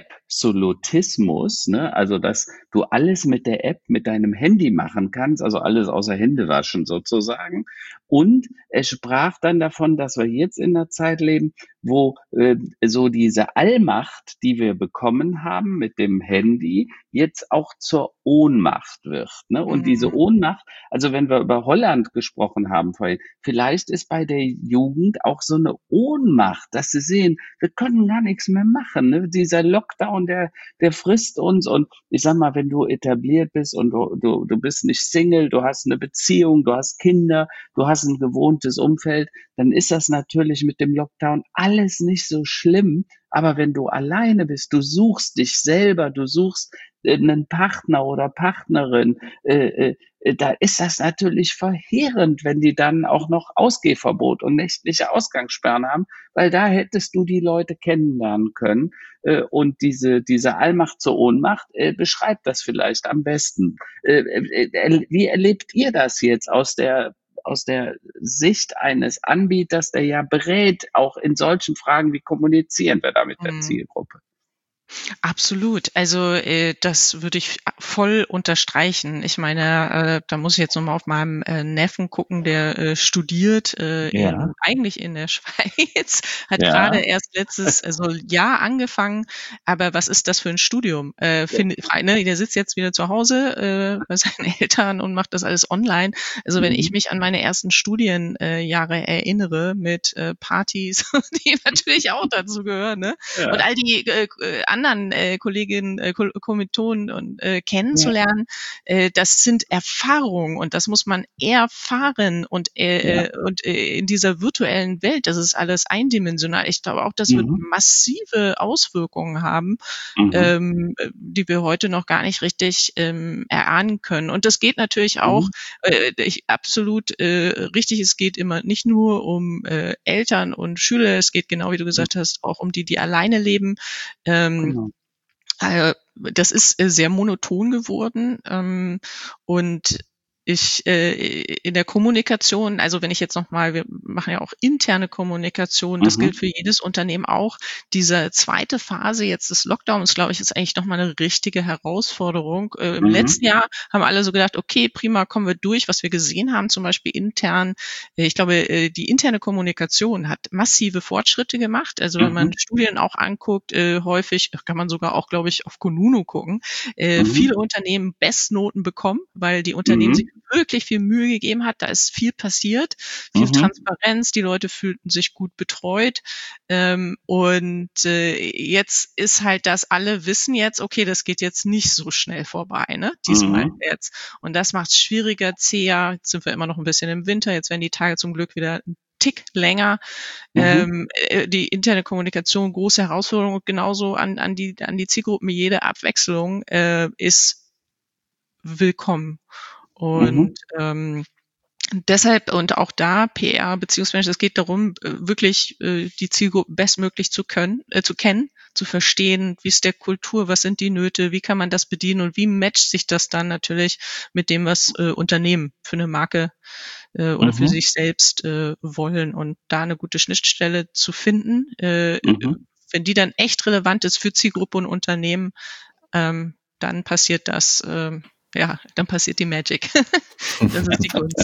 Absolutismus, ne? Also dass du alles mit der App, mit deinem Handy machen kannst, also alles außer Hände waschen sozusagen. Und er sprach dann davon, dass wir jetzt in einer Zeit leben, wo äh, so diese Allmacht, die wir bekommen haben mit dem Handy, jetzt auch zur Ohnmacht wird. Ne? Und mhm. diese Ohnmacht, also wenn wir über Holland gesprochen haben vorhin, vielleicht ist bei der Jugend auch so eine Ohnmacht, dass sie sehen, wir können gar nichts mehr machen. Ne? Dieser Lockdown, der, der frisst uns. Und ich sag mal, wenn du etabliert bist und du, du, du bist nicht Single, du hast eine Beziehung, du hast Kinder, du hast ein gewohntes Umfeld, dann ist das natürlich mit dem Lockdown alles nicht so schlimm. Aber wenn du alleine bist, du suchst dich selber, du suchst äh, einen Partner oder Partnerin, äh, äh, da ist das natürlich verheerend, wenn die dann auch noch Ausgehverbot und nächtliche Ausgangssperren haben, weil da hättest du die Leute kennenlernen können. Äh, und diese, diese Allmacht zur Ohnmacht äh, beschreibt das vielleicht am besten. Äh, äh, wie erlebt ihr das jetzt aus der aus der Sicht eines Anbieters, der ja berät, auch in solchen Fragen, wie kommunizieren wir da mit der Zielgruppe? Absolut. Also äh, das würde ich voll unterstreichen. Ich meine, äh, da muss ich jetzt nochmal auf meinem äh, Neffen gucken, der äh, studiert äh, ja. in, eigentlich in der Schweiz, hat ja. gerade erst letztes also Jahr angefangen. Aber was ist das für ein Studium? Äh, find, ja. ne, der sitzt jetzt wieder zu Hause äh, bei seinen Eltern und macht das alles online. Also mhm. wenn ich mich an meine ersten Studienjahre äh, erinnere mit äh, Partys, die natürlich auch dazu gehören, ne? Ja. Und all die äh, anderen äh, Kolleginnen, äh, Kommilitonen und äh, kennenzulernen, ja. äh, das sind Erfahrungen und das muss man erfahren und äh, ja. und äh, in dieser virtuellen Welt, das ist alles eindimensional. Ich glaube auch, das mhm. wird massive Auswirkungen haben, mhm. ähm, die wir heute noch gar nicht richtig ähm, erahnen können. Und das geht natürlich auch, mhm. äh, ich, absolut äh, richtig, es geht immer nicht nur um äh, Eltern und Schüler, es geht genau, wie du gesagt hast, auch um die, die alleine leben. Ähm, Genau. Das ist sehr monoton geworden und ich äh, in der Kommunikation, also wenn ich jetzt nochmal, wir machen ja auch interne Kommunikation, das mhm. gilt für jedes Unternehmen auch. Diese zweite Phase jetzt des Lockdowns, glaube ich, ist eigentlich nochmal eine richtige Herausforderung. Äh, Im mhm. letzten Jahr haben alle so gedacht, okay, prima, kommen wir durch. Was wir gesehen haben, zum Beispiel intern, äh, ich glaube, äh, die interne Kommunikation hat massive Fortschritte gemacht. Also mhm. wenn man Studien auch anguckt, äh, häufig, kann man sogar auch, glaube ich, auf Kununu gucken, äh, mhm. viele Unternehmen Bestnoten bekommen, weil die Unternehmen mhm. sich wirklich viel Mühe gegeben hat. Da ist viel passiert, viel mhm. Transparenz. Die Leute fühlten sich gut betreut. Ähm, und äh, jetzt ist halt das, alle wissen jetzt, okay, das geht jetzt nicht so schnell vorbei, ne? Diesmal mhm. jetzt. Und das macht es schwieriger, zäher. Jetzt sind wir immer noch ein bisschen im Winter. Jetzt werden die Tage zum Glück wieder ein Tick länger. Mhm. Ähm, die interne Kommunikation, große Herausforderung, genauso an, an die, an die Zielgruppen. Jede Abwechslung äh, ist willkommen. Und mhm. ähm, deshalb und auch da P R beziehungsweise es geht darum, wirklich äh, die Zielgruppe bestmöglich zu können, äh, zu kennen, zu verstehen, wie ist der Kultur, was sind die Nöte, wie kann man das bedienen und wie matcht sich das dann natürlich mit dem, was äh, Unternehmen für eine Marke äh, oder mhm. für sich selbst äh, wollen und da eine gute Schnittstelle zu finden, äh, mhm. wenn die dann echt relevant ist für Zielgruppe und Unternehmen, ähm, dann passiert das. Äh, Ja, dann passiert die Magic. Das ist die Kunst.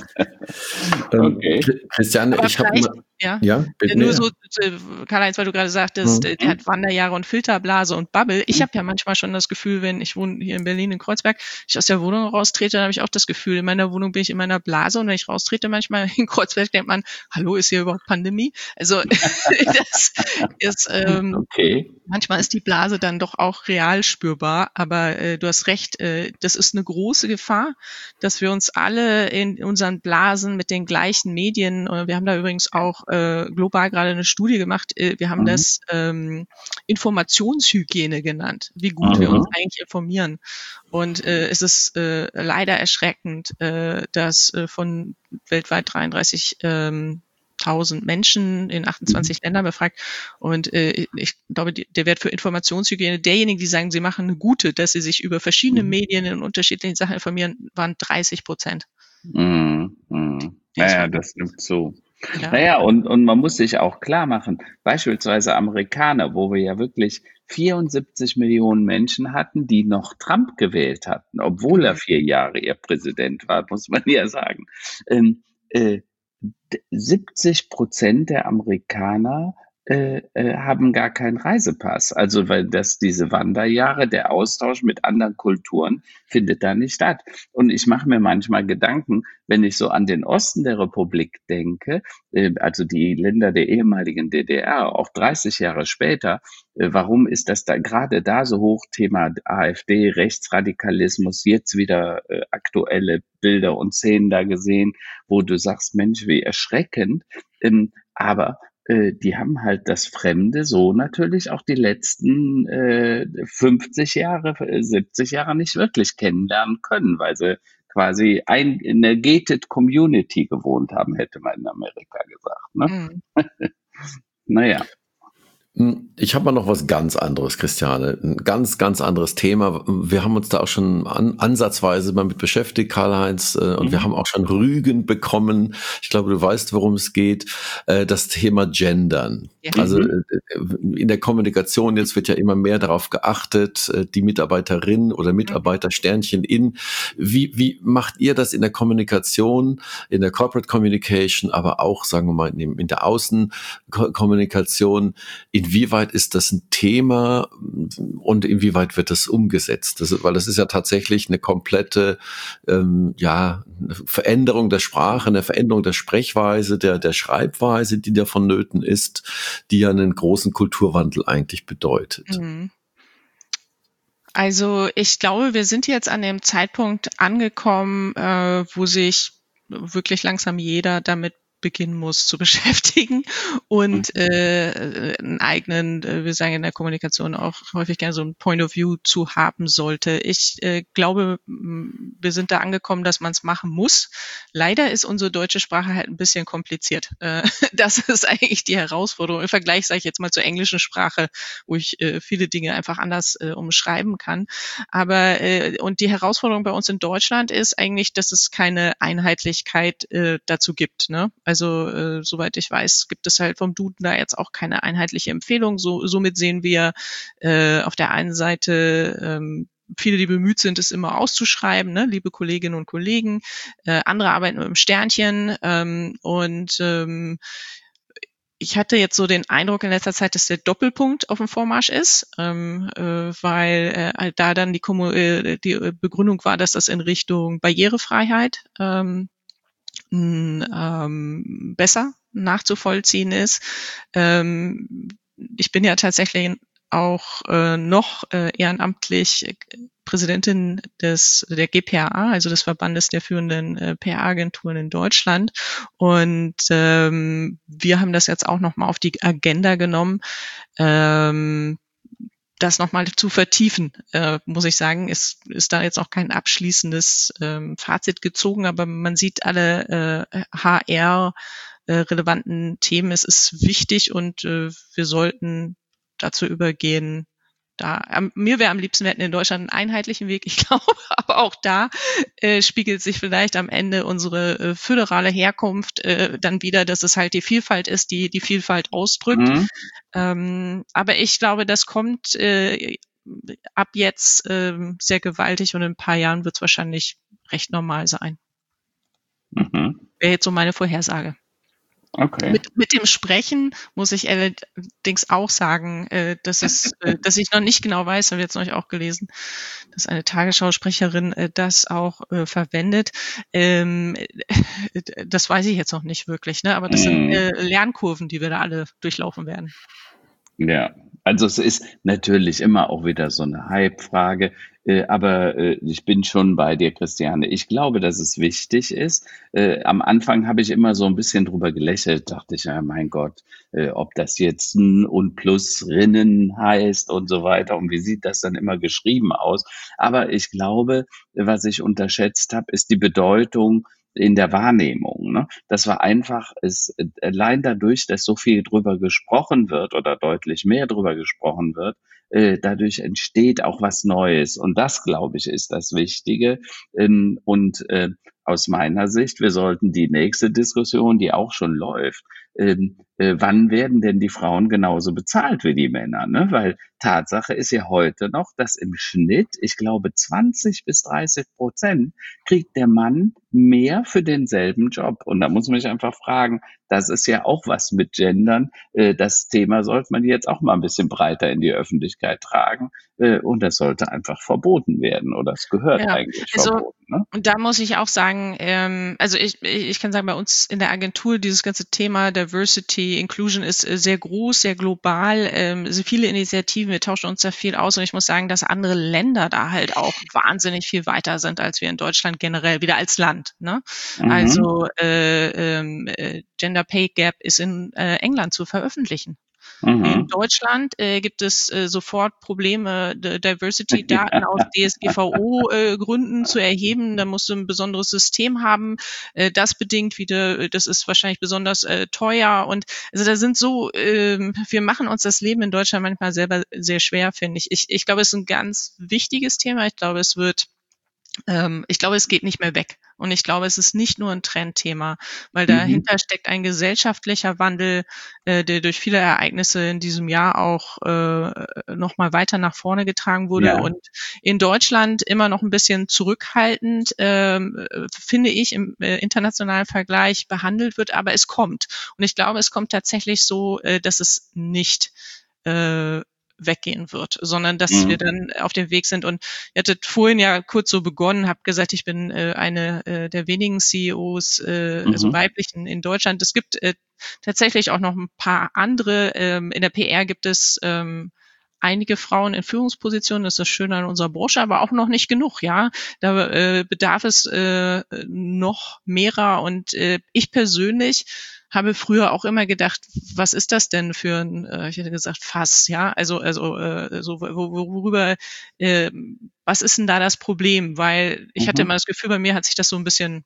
Okay. Christiane, aber ich habe ja, ja, bitte. Nur so, Karl-Heinz, weil du gerade sagtest, mhm. der hat Wanderjahre und Filterblase und Bubble. Ich habe ja manchmal schon das Gefühl, wenn ich wohne hier in Berlin in Kreuzberg, ich aus der Wohnung raustrete, dann habe ich auch das Gefühl, in meiner Wohnung bin ich in meiner Blase und wenn ich raustrete, manchmal in Kreuzberg denkt man, hallo, ist hier überhaupt Pandemie? Also das ist ähm, okay. Manchmal ist die Blase dann doch auch real spürbar, aber äh, du hast recht, äh, das ist eine große Gefahr, dass wir uns alle in unseren Blasen mit den gleichen Medien, äh, wir haben da übrigens auch äh, global gerade eine Studie gemacht, äh, wir haben mhm. das ähm, Informationshygiene genannt, wie gut mhm. wir uns eigentlich informieren. Und äh, es ist äh, leider erschreckend, äh, dass äh, von weltweit dreiunddreißig ähm, tausend Menschen in achtundzwanzig mhm. Ländern befragt. Und äh, ich glaube, die, der Wert für Informationshygiene, derjenigen, die sagen, sie machen eine gute, dass sie sich über verschiedene mhm. Medien in unterschiedlichen Sachen informieren, waren dreißig Prozent. Mhm. Mhm. Naja, das nimmt zu. Ja. Naja, und, und man muss sich auch klar machen, beispielsweise Amerikaner, wo wir ja wirklich vierundsiebzig Millionen Menschen hatten, die noch Trump gewählt hatten, obwohl er vier Jahre ihr Präsident war, muss man ja sagen. Ähm, äh, siebzig Prozent der Amerikaner äh, äh, haben gar keinen Reisepass. Also weil das diese Wanderjahre, der Austausch mit anderen Kulturen findet da nicht statt. Und ich mache mir manchmal Gedanken, wenn ich so an den Osten der Republik denke, äh, also die Länder der ehemaligen D D R, auch dreißig Jahre später, äh, warum ist das da gerade da so hoch? Thema AfD, Rechtsradikalismus, jetzt wieder äh, aktuelle Bilder und Szenen da gesehen, wo du sagst, Mensch, wie erschreckend. Ähm, aber äh, die haben halt das Fremde so natürlich auch die letzten äh, fünfzig Jahre, siebzig Jahre nicht wirklich kennenlernen können, weil sie quasi ein, in der gated Community gewohnt haben, hätte man in Amerika gesagt. Ne? Mhm. Naja. Ich habe mal noch was ganz anderes, Christiane. Ein ganz, ganz anderes Thema. Wir haben uns da auch schon an, ansatzweise mal mit beschäftigt, Karl-Heinz, äh, und mhm. wir haben auch schon Rügen bekommen. Ich glaube, du weißt, worum es geht. Äh, das Thema Gendern. Ja. Also äh, in der Kommunikation jetzt wird ja immer mehr darauf geachtet, äh, die Mitarbeiterin oder Mitarbeiter Sternchen in. Wie, wie macht ihr das in der Kommunikation, in der Corporate Communication, aber auch, sagen wir mal, in, in der Außenkommunikation? In Inwieweit ist das ein Thema und inwieweit wird das umgesetzt? Das, weil das ist ja tatsächlich eine komplette ähm, ja, eine Veränderung der Sprache, eine Veränderung der Sprechweise, der, der Schreibweise, die da vonnöten ist, die ja einen großen Kulturwandel eigentlich bedeutet. Mhm. Also ich glaube, wir sind jetzt an dem Zeitpunkt angekommen, äh, wo sich wirklich langsam jeder damit beginnen muss zu beschäftigen und äh, einen eigenen, äh, wir sagen in der Kommunikation auch häufig gerne so ein Point of View zu haben sollte. Ich äh, glaube, wir sind da angekommen, dass man es machen muss. Leider ist unsere deutsche Sprache halt ein bisschen kompliziert. Äh, das ist eigentlich die Herausforderung. Im Vergleich, sage ich jetzt mal, zur englischen Sprache, wo ich äh, viele Dinge einfach anders äh, umschreiben kann. Aber äh, und die Herausforderung bei uns in Deutschland ist eigentlich, dass es keine Einheitlichkeit äh, dazu gibt, ne? Also äh, soweit ich weiß, gibt es halt vom Duden da jetzt auch keine einheitliche Empfehlung. So, somit sehen wir äh, auf der einen Seite ähm, viele, die bemüht sind, es immer auszuschreiben, ne? Liebe Kolleginnen und Kollegen. Äh, andere arbeiten mit dem Sternchen ähm, und ähm, ich hatte jetzt so den Eindruck in letzter Zeit, dass der Doppelpunkt auf dem Vormarsch ist, ähm, äh, weil äh, da dann die, Kommu- äh, die Begründung war, dass das in Richtung Barrierefreiheit ähm, ähm, besser nachzuvollziehen ist. Ähm, ich bin ja tatsächlich auch äh, noch äh, ehrenamtlich Präsidentin des der G P R A, also des Verbandes der führenden äh, P R-Agenturen in Deutschland. Und ähm, wir haben das jetzt auch nochmal auf die Agenda genommen. Ähm, das nochmal zu vertiefen, äh, muss ich sagen, ist, ist da jetzt auch kein abschließendes ähm, Fazit gezogen, aber man sieht alle äh, H R-relevanten Themen. Es ist wichtig und äh, wir sollten dazu übergehen. Da, ähm, mir wäre am liebsten, wir hätten in Deutschland einen einheitlichen Weg, ich glaube, aber auch da äh, spiegelt sich vielleicht am Ende unsere äh, föderale Herkunft äh, dann wieder, dass es halt die Vielfalt ist, die die Vielfalt ausdrückt. Mhm. Ähm, aber ich glaube, das kommt äh, ab jetzt äh, sehr gewaltig und in ein paar Jahren wird es wahrscheinlich recht normal sein. Mhm. Wäre jetzt so meine Vorhersage. Okay. Mit, mit dem Sprechen muss ich allerdings auch sagen, äh, dass es, äh, dass ich noch nicht genau weiß, habe ich jetzt noch nicht auch gelesen, dass eine Tagesschausprecherin äh, das auch äh, verwendet. Ähm, das weiß ich jetzt noch nicht wirklich, ne? Aber das sind äh, Lernkurven, die wir da alle durchlaufen werden. Ja, also es ist natürlich immer auch wieder so eine Hype-Frage, äh, aber äh, ich bin schon bei dir, Christiane. Ich glaube, dass es wichtig ist. Äh, am Anfang habe ich immer so ein bisschen drüber gelächelt, dachte ich, ja, mein Gott, äh, ob das jetzt N und Plus Rinnen heißt und so weiter und wie sieht das dann immer geschrieben aus. Aber ich glaube, was ich unterschätzt habe, ist die Bedeutung in der Wahrnehmung. Ne? Das war einfach, es allein dadurch, dass so viel drüber gesprochen wird oder deutlich mehr drüber gesprochen wird, äh, dadurch entsteht auch was Neues. Und das, glaube ich, ist das Wichtige. Ähm, und äh, aus meiner Sicht, wir sollten die nächste Diskussion, die auch schon läuft, ähm, äh, wann werden denn die Frauen genauso bezahlt wie die Männer? Ne? Weil Tatsache ist ja heute noch, dass im Schnitt, ich glaube, zwanzig bis dreißig Prozent kriegt der Mann mehr für denselben Job. Und da muss man sich einfach fragen, das ist ja auch was mit Gendern. Äh, das Thema sollte man jetzt auch mal ein bisschen breiter in die Öffentlichkeit tragen. Äh, und das sollte einfach verboten werden. Oder es gehört ja, eigentlich also, verboten. Ne? Und da muss ich auch sagen, ähm, also ich, ich kann sagen, bei uns in der Agentur, dieses ganze Thema Diversity, Inclusion ist äh, sehr groß, sehr global, ähm, also viele Initiativen, wir tauschen uns da viel aus und ich muss sagen, dass andere Länder da halt auch wahnsinnig viel weiter sind, als wir in Deutschland generell, wieder als Land. Ne? Mhm. Also äh, äh, Gender Pay Gap ist in äh, England zu veröffentlichen. Mhm. In Deutschland äh, gibt es äh, sofort Probleme, Diversity-Daten aus D S G V O-Gründen äh, zu erheben. Da musst du ein besonderes System haben. Äh, das bedingt wieder, das ist wahrscheinlich besonders äh, teuer. Und also da sind so, äh, wir machen uns das Leben in Deutschland manchmal selber sehr schwer, finde ich. ich. Ich glaube, es ist ein ganz wichtiges Thema. Ich glaube, es wird Ähm, ich glaube, es geht nicht mehr weg. Und ich glaube, es ist nicht nur ein Trendthema, weil dahinter mhm. steckt ein gesellschaftlicher Wandel, äh, der durch viele Ereignisse in diesem Jahr auch äh, nochmal weiter nach vorne getragen wurde. Ja. Und in Deutschland immer noch ein bisschen zurückhaltend, äh, finde ich, im äh, internationalen Vergleich behandelt wird. Aber es kommt. Und ich glaube, es kommt tatsächlich so, äh, dass es nicht äh, weggehen wird, sondern dass mhm. wir dann auf dem Weg sind. Und ihr hattet vorhin ja kurz so begonnen, habt gesagt, ich bin äh, eine äh, der wenigen C E Os, äh, mhm. also weiblichen in Deutschland. Es gibt äh, tatsächlich auch noch ein paar andere. Ähm, in der P R gibt es ähm, einige Frauen in Führungspositionen, das ist das Schöne an unserer Branche, aber auch noch nicht genug, ja. Da äh, bedarf es äh, noch mehrer und äh, ich persönlich habe früher auch immer gedacht, was ist das denn für ein, äh, ich hätte gesagt, Fass, ja, also, also, äh, so, worüber, äh, was ist denn da das Problem? Weil ich mhm. hatte immer das Gefühl, bei mir hat sich das so ein bisschen,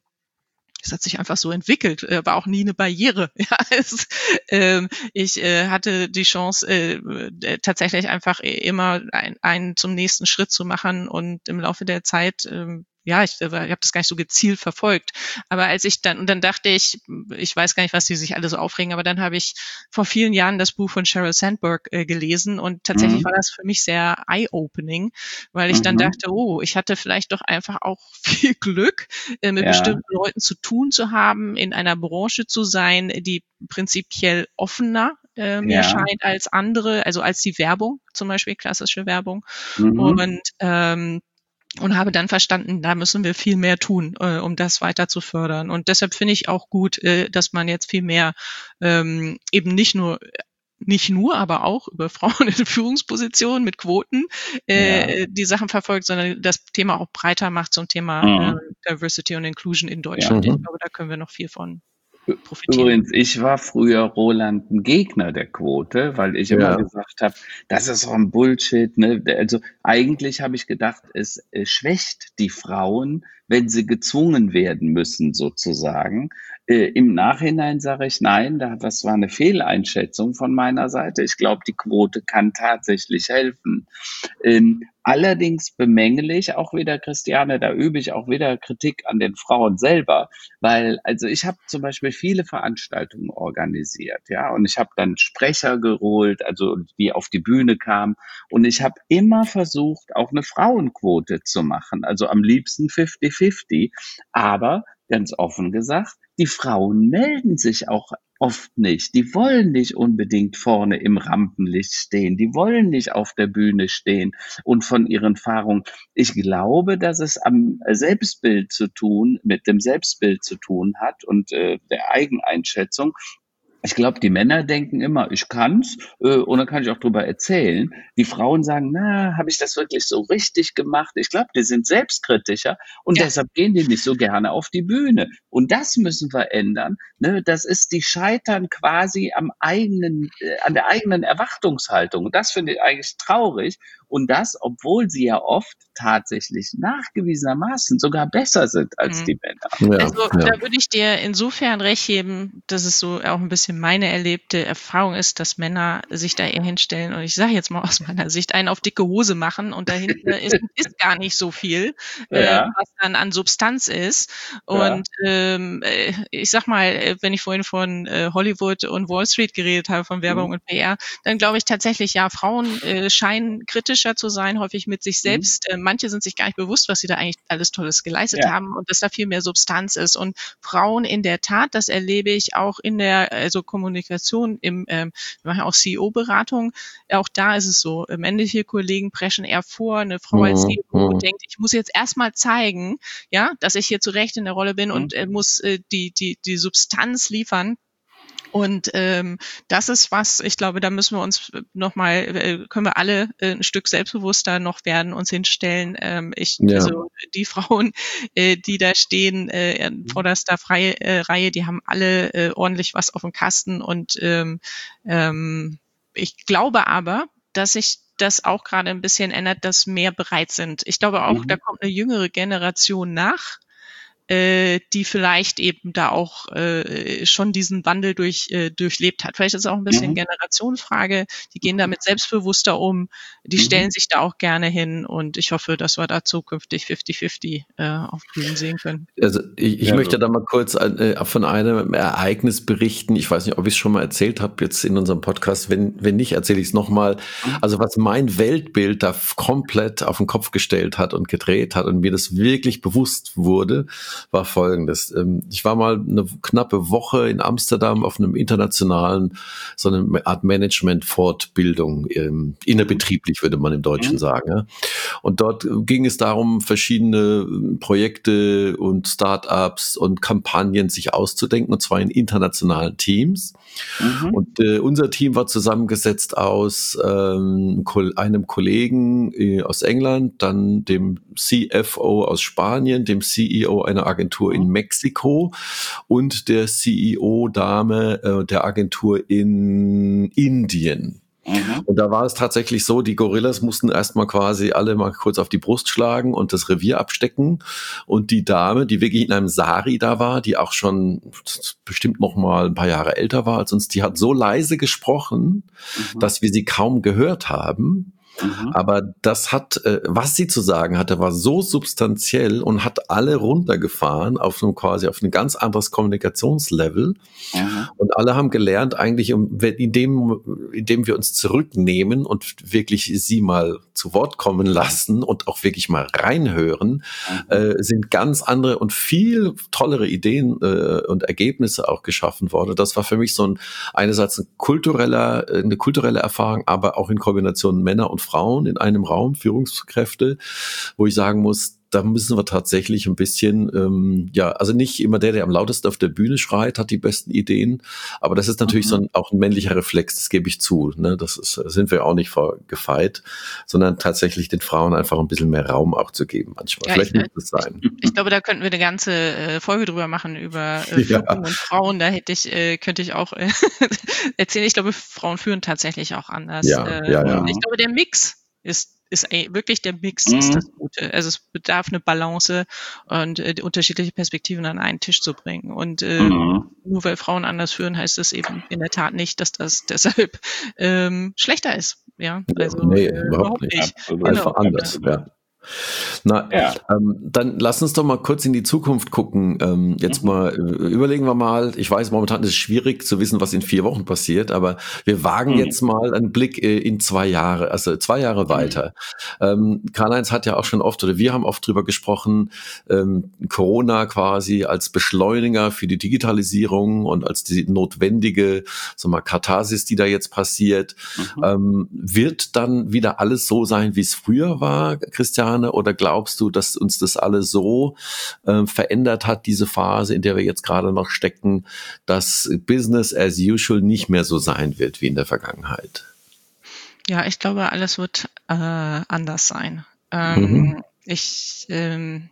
es hat sich einfach so entwickelt, war auch nie eine Barriere. Ja, es, äh, ich äh, hatte die Chance, äh, tatsächlich einfach immer ein, einen zum nächsten Schritt zu machen und im Laufe der Zeit, äh, ja, ich, ich habe das gar nicht so gezielt verfolgt. Aber als ich dann, und dann dachte ich, ich weiß gar nicht, was die sich alle so aufregen, aber dann habe ich vor vielen Jahren das Buch von Sheryl Sandberg äh, gelesen und tatsächlich mhm. war das für mich sehr eye-opening, weil ich mhm. dann dachte, oh, ich hatte vielleicht doch einfach auch viel Glück, äh, mit ja. bestimmten Leuten zu tun zu haben, in einer Branche zu sein, die prinzipiell offener äh, mir ja. scheint als andere, also als die Werbung, zum Beispiel klassische Werbung. Mhm. Und ähm, und habe dann verstanden, da müssen wir viel mehr tun, äh, um das weiter zu fördern. Und deshalb finde ich auch gut, äh, dass man jetzt viel mehr ähm, eben nicht nur nicht nur, aber auch über Frauen in Führungspositionen mit Quoten äh, ja. die Sachen verfolgt, sondern das Thema auch breiter macht zum Thema mhm. äh, Diversity und Inclusion in Deutschland. Ja. Ich glaube, da können wir noch viel von profitieren. Übrigens, ich war früher, Roland, ein Gegner der Quote, weil ich ja. immer gesagt habe, das ist so ein Bullshit. Ne? Also eigentlich habe ich gedacht, es äh, schwächt die Frauen, wenn sie gezwungen werden müssen, sozusagen. Äh, Im Nachhinein sage ich, nein, das war eine Fehleinschätzung von meiner Seite. Ich glaube, die Quote kann tatsächlich helfen. Ähm, allerdings bemängele ich auch wieder, Christiane, da übe ich auch wieder Kritik an den Frauen selber, weil, also ich habe zum Beispiel viele Veranstaltungen organisiert, ja, und ich habe dann Sprecher geholt, also die auf die Bühne kamen, und ich habe immer versucht, auch eine Frauenquote zu machen, also am liebsten fifty fifty, aber ganz offen gesagt, die Frauen melden sich auch oft nicht. Die wollen nicht unbedingt vorne im Rampenlicht stehen. Die wollen nicht auf der Bühne stehen und von ihren Erfahrungen. Ich glaube, dass es am Selbstbild zu tun, mit dem Selbstbild zu tun hat und äh, der Eigeneinschätzung. Ich glaube, die Männer denken immer, ich kann's, äh, und dann kann ich auch drüber erzählen. Die Frauen sagen, na, habe ich das wirklich so richtig gemacht? Ich glaube, die sind selbstkritischer und ja. deshalb gehen die nicht so gerne auf die Bühne. Und das müssen wir ändern. Ne? Das ist, die scheitern quasi am eigenen, äh, an der eigenen Erwartungshaltung. Und das finde ich eigentlich traurig. Und das, obwohl sie ja oft tatsächlich nachgewiesenermaßen sogar besser sind als mhm. die Männer. Ja, also ja. da würde ich dir insofern recht geben, dass es so auch ein bisschen meine erlebte Erfahrung ist, dass Männer sich da eher hinstellen und ich sage jetzt mal aus meiner Sicht, einen auf dicke Hose machen und dahinter ist, ist gar nicht so viel, ja. äh, was dann an Substanz ist. Und ja. ähm, ich sag mal, wenn ich vorhin von äh, Hollywood und Wall Street geredet habe, von Werbung mhm. und P R, dann glaube ich tatsächlich, ja, Frauen äh, scheinen kritisch zu sein, häufig mit sich selbst. Mhm. Äh, manche sind sich gar nicht bewusst, was sie da eigentlich alles Tolles geleistet ja. haben und dass da viel mehr Substanz ist. Und Frauen in der Tat, das erlebe ich auch in der also Kommunikation, im, ähm, wir machen auch C E O-Beratung, auch da ist es so, männliche Kollegen preschen eher vor, eine Frau mhm. als C E O mhm. denkt, ich muss jetzt erstmal zeigen, ja, dass ich hier zu Recht in der Rolle bin mhm. und äh, muss äh, die, die, die Substanz liefern. Und ähm, das ist was, ich glaube, da müssen wir uns nochmal, äh, können wir alle äh, ein Stück selbstbewusster noch werden, uns hinstellen. Ähm, ich, ja. Also die Frauen, äh, die da stehen, äh, in vorderster Freie, äh, Reihe, die haben alle äh, ordentlich was auf dem Kasten. Und ähm, ähm, ich glaube aber, dass sich das auch gerade ein bisschen ändert, dass mehr bereit sind. Ich glaube auch, mhm. da kommt eine jüngere Generation nach, die vielleicht eben da auch äh, schon diesen Wandel durch äh, durchlebt hat. Vielleicht ist es auch ein bisschen mhm. Generationsfrage. Die gehen damit selbstbewusster um. Die mhm. stellen sich da auch gerne hin. Und ich hoffe, dass wir da zukünftig fifty fifty äh, auf Bühnen sehen können. Also ich, ich ja, möchte so. da mal kurz äh, von einem Ereignis berichten. Ich weiß nicht, ob ich es schon mal erzählt habe jetzt in unserem Podcast. Wenn, wenn nicht, erzähle ich es nochmal. Mhm. Also was mein Weltbild da komplett auf den Kopf gestellt hat und gedreht hat und mir das wirklich bewusst wurde, war folgendes. Ich war mal eine knappe Woche in Amsterdam auf einem internationalen, so eine Art Management-Fortbildung, innerbetrieblich würde man im Deutschen sagen. Und dort ging es darum, verschiedene Projekte und Start-ups und Kampagnen sich auszudenken, und zwar in internationalen Teams. Mhm. Und äh, unser Team war zusammengesetzt aus ähm, einem Kollegen äh, aus England, dann dem C F O aus Spanien, dem C E O einer Agentur in Mexiko und der C E O-Dame äh, der Agentur in Indien. Mhm. Und da war es tatsächlich so, die Gorillas mussten erstmal quasi alle mal kurz auf die Brust schlagen und das Revier abstecken. Und die Dame, die wirklich in einem Sari da war, die auch schon bestimmt noch mal ein paar Jahre älter war als uns, die hat so leise gesprochen, mhm. dass wir sie kaum gehört haben. Mhm. Aber das hat, äh, was sie zu sagen hatte, war so substanziell und hat alle runtergefahren auf einem quasi auf ein ganz anderes Kommunikationslevel. Mhm. Und alle haben gelernt, eigentlich, indem, indem wir uns zurücknehmen und wirklich sie mal zu Wort kommen lassen und auch wirklich mal reinhören, mhm. äh, sind ganz andere und viel tollere Ideen äh, und Ergebnisse auch geschaffen worden. Das war für mich so ein, einerseits ein kultureller, eine kulturelle Erfahrung, aber auch in Kombination Männer und Frauen in einem Raum, Führungskräfte, wo ich sagen muss, da müssen wir tatsächlich ein bisschen, ähm, ja, also nicht immer der, der am lautesten auf der Bühne schreit, hat die besten Ideen, aber das ist natürlich mhm. so ein, auch ein männlicher Reflex, das gebe ich zu, ne? Das ist, sind wir auch nicht vorgefeit, sondern tatsächlich den Frauen einfach ein bisschen mehr Raum auch zu geben manchmal. Ja, Vielleicht ich, muss das sein. Ich glaube, da könnten wir eine ganze äh, Folge drüber machen, über äh, Führung ja. und Frauen, da hätte ich, äh, könnte ich auch äh, erzählen, ich glaube, Frauen führen tatsächlich auch anders. Ja, äh, ja, ja. Ich glaube, der Mix ist ist wirklich der Mix mhm. ist das Gute. Also es bedarf eine Balance und äh, die unterschiedliche Perspektiven an einen Tisch zu bringen. Und äh, mhm. nur weil Frauen anders führen, heißt das eben in der Tat nicht, dass das deshalb ähm, schlechter ist. Ja, also nee, äh, überhaupt nicht. nicht. Genau. Einfach anders. Ja. Na, ja. ähm, dann lass uns doch mal kurz in die Zukunft gucken. Ähm, jetzt mhm. mal überlegen wir mal, ich weiß, momentan ist es schwierig zu wissen, was in vier Wochen passiert, aber wir wagen mhm. jetzt mal einen Blick äh, in zwei Jahre, also zwei Jahre mhm. weiter. Ähm, Karl-Heinz hat ja auch schon oft, oder wir haben oft drüber gesprochen, ähm, Corona quasi als Beschleuniger für die Digitalisierung und als die notwendige, so mal Katharsis, die da jetzt passiert. Mhm. Ähm, wird dann wieder alles so sein, wie es früher war, Christian? Oder glaubst du, dass uns das alles so äh, verändert hat, diese Phase, in der wir jetzt gerade noch stecken, dass Business as usual nicht mehr so sein wird wie in der Vergangenheit? Ja, ich glaube, alles wird äh, anders sein. Ähm, mhm. Ich ähm,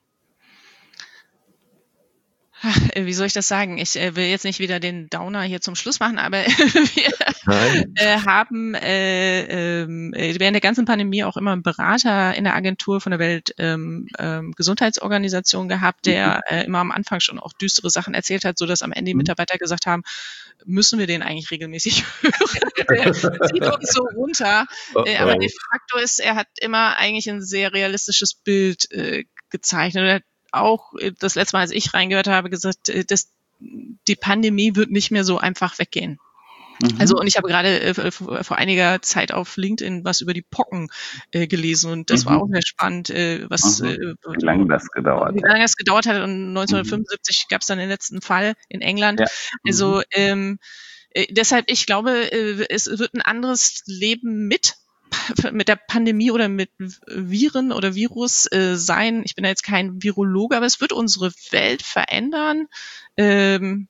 Wie soll ich das sagen? Ich äh, will jetzt nicht wieder den Downer hier zum Schluss machen, aber wir äh, haben äh, äh, während der ganzen Pandemie auch immer einen Berater in der Agentur von der Welt ähm, ähm, Gesundheitsorganisation gehabt, der äh, immer am Anfang schon auch düstere Sachen erzählt hat, so dass am Ende die Mitarbeiter gesagt haben, müssen wir den eigentlich regelmäßig hören? Der zieht uns so runter. Äh, aber de facto ist, er hat immer eigentlich ein sehr realistisches Bild äh, gezeichnet. Er hat auch das letzte Mal, als ich reingehört habe, gesagt, dass die Pandemie wird nicht mehr so einfach weggehen. Mhm. Also, und ich habe gerade äh, vor einiger Zeit auf LinkedIn was über die Pocken äh, gelesen und das mhm. war auch sehr spannend, äh, was, mhm. äh, wie lange das gedauert wie lange das gedauert hat. Und neunzehnhundertfünfundsiebzig mhm. gab es dann den letzten Fall in England. Ja. Also, ähm, äh, deshalb, ich glaube, äh, es wird ein anderes Leben mit mit der Pandemie oder mit Viren oder Virus äh, sein. Ich bin ja jetzt kein Virologe, aber es wird unsere Welt verändern. Ähm,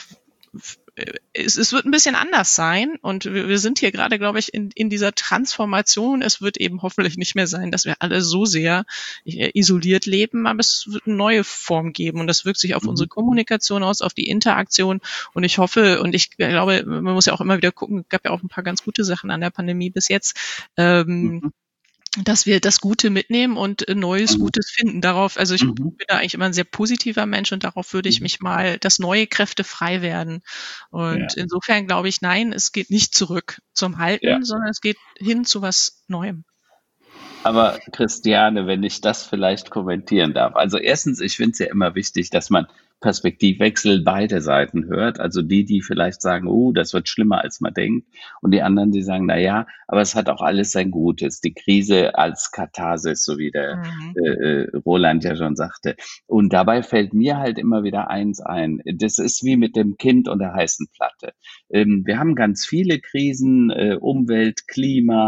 es, es wird ein bisschen anders sein und wir, wir sind hier gerade, glaube ich, in, in dieser Transformation. Es wird eben hoffentlich nicht mehr sein, dass wir alle so sehr äh, isoliert leben, aber es wird eine neue Form geben und das wirkt sich auf mhm. unsere Kommunikation aus, auf die Interaktion und ich hoffe und ich glaube, man muss ja auch immer wieder gucken, es gab ja auch ein paar ganz gute Sachen an der Pandemie bis jetzt, ähm, mhm. dass wir das Gute mitnehmen und Neues, mhm. Gutes finden. Darauf, also ich mhm. bin da eigentlich immer ein sehr positiver Mensch und darauf würde ich mich mal, dass neue Kräfte frei werden. Und ja. insofern glaube ich, nein, es geht nicht zurück zum Halten, ja. sondern es geht hin zu was Neuem. Aber Christiane, wenn ich das vielleicht kommentieren darf. Also erstens, ich finde es ja immer wichtig, dass man Perspektivwechsel beide Seiten hört. Also die, die vielleicht sagen, oh, das wird schlimmer, als man denkt. Und die anderen, die sagen, na ja, aber es hat auch alles sein Gutes. Die Krise als Katharsis, so wie der mhm. äh, Roland ja schon sagte. Und dabei fällt mir halt immer wieder eins ein. Das ist wie mit dem Kind und der heißen Platte. Ähm, wir haben ganz viele Krisen, äh, Umwelt, Klima,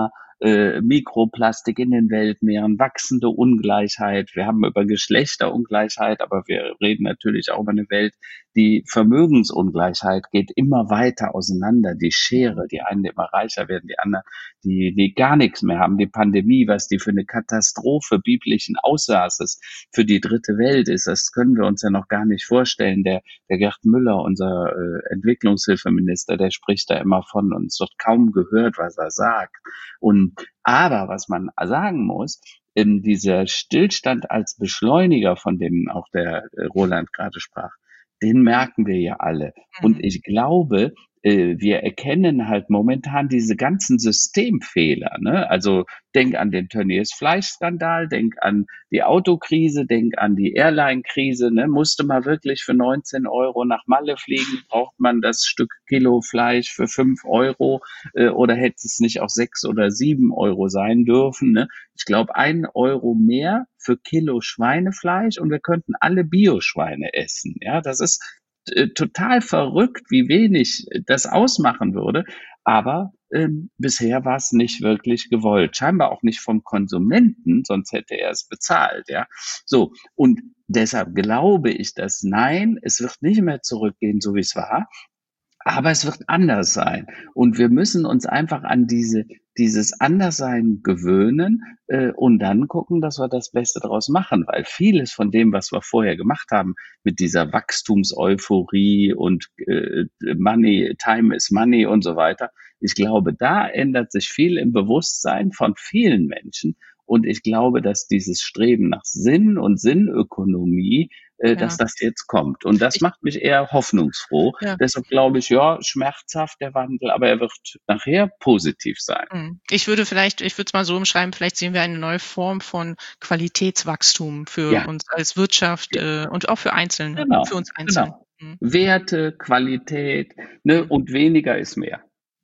äh, Mikroplastik in den Weltmeeren, wachsende Ungleichheit. Wir haben über Geschlechterungleichheit, aber wir reden natürlich auch über eine Welt, die Vermögensungleichheit geht immer weiter auseinander. Die Schere, die einen immer reicher werden, die anderen, die, die gar nichts mehr haben. Die Pandemie, was die für eine Katastrophe biblischen Aussaßes für die dritte Welt ist, das können wir uns ja noch gar nicht vorstellen. Der, der Gerd Müller, unser äh, Entwicklungshilfeminister, der spricht da immer von und es wird kaum gehört, was er sagt. Und aber was man sagen muss, in dieser Stillstand als Beschleuniger, von dem auch der äh, Roland gerade sprach, den merken wir ja alle. Und ich glaube, äh, wir erkennen halt momentan diese ganzen Systemfehler. Ne? Also denk an den Tönnies Fleischskandal, denk an die Autokrise, denk an die Airline-Krise. Ne? Musste man wirklich für neunzehn Euro nach Malle fliegen? Braucht man das Stück Kilo Fleisch für fünf Euro? Äh, oder hätte es nicht auch sechs oder sieben Euro sein dürfen? Ne? Ich glaube, ein Euro mehr für Kilo Schweinefleisch und wir könnten alle Bioschweine essen. Ja, das ist äh, total verrückt, wie wenig das ausmachen würde. Aber ähm, bisher war es nicht wirklich gewollt. Scheinbar auch nicht vom Konsumenten, sonst hätte er es bezahlt. Ja, so. Und deshalb glaube ich, dass nein, es wird nicht mehr zurückgehen, so wie es war. Aber es wird anders sein. Und wir müssen uns einfach an diese, dieses Anderssein gewöhnen äh, und dann gucken, dass wir das Beste daraus machen. Weil vieles von dem, was wir vorher gemacht haben, mit dieser Wachstumseuphorie und äh, Money, Time is Money und so weiter, ich glaube, da ändert sich viel im Bewusstsein von vielen Menschen. Und ich glaube, dass dieses Streben nach Sinn und Sinnökonomie, äh, ja. dass das jetzt kommt. Und das ich, macht mich eher hoffnungsfroh. Ja. Deshalb glaube ich, ja, schmerzhaft der Wandel, aber er wird nachher positiv sein. Ich würde vielleicht, ich würde es mal so umschreiben, vielleicht sehen wir eine neue Form von Qualitätswachstum für ja. uns als Wirtschaft äh, und auch für Einzelne, genau. für uns Einzelne. Genau. Mhm. Werte, Qualität, ne, und weniger ist mehr.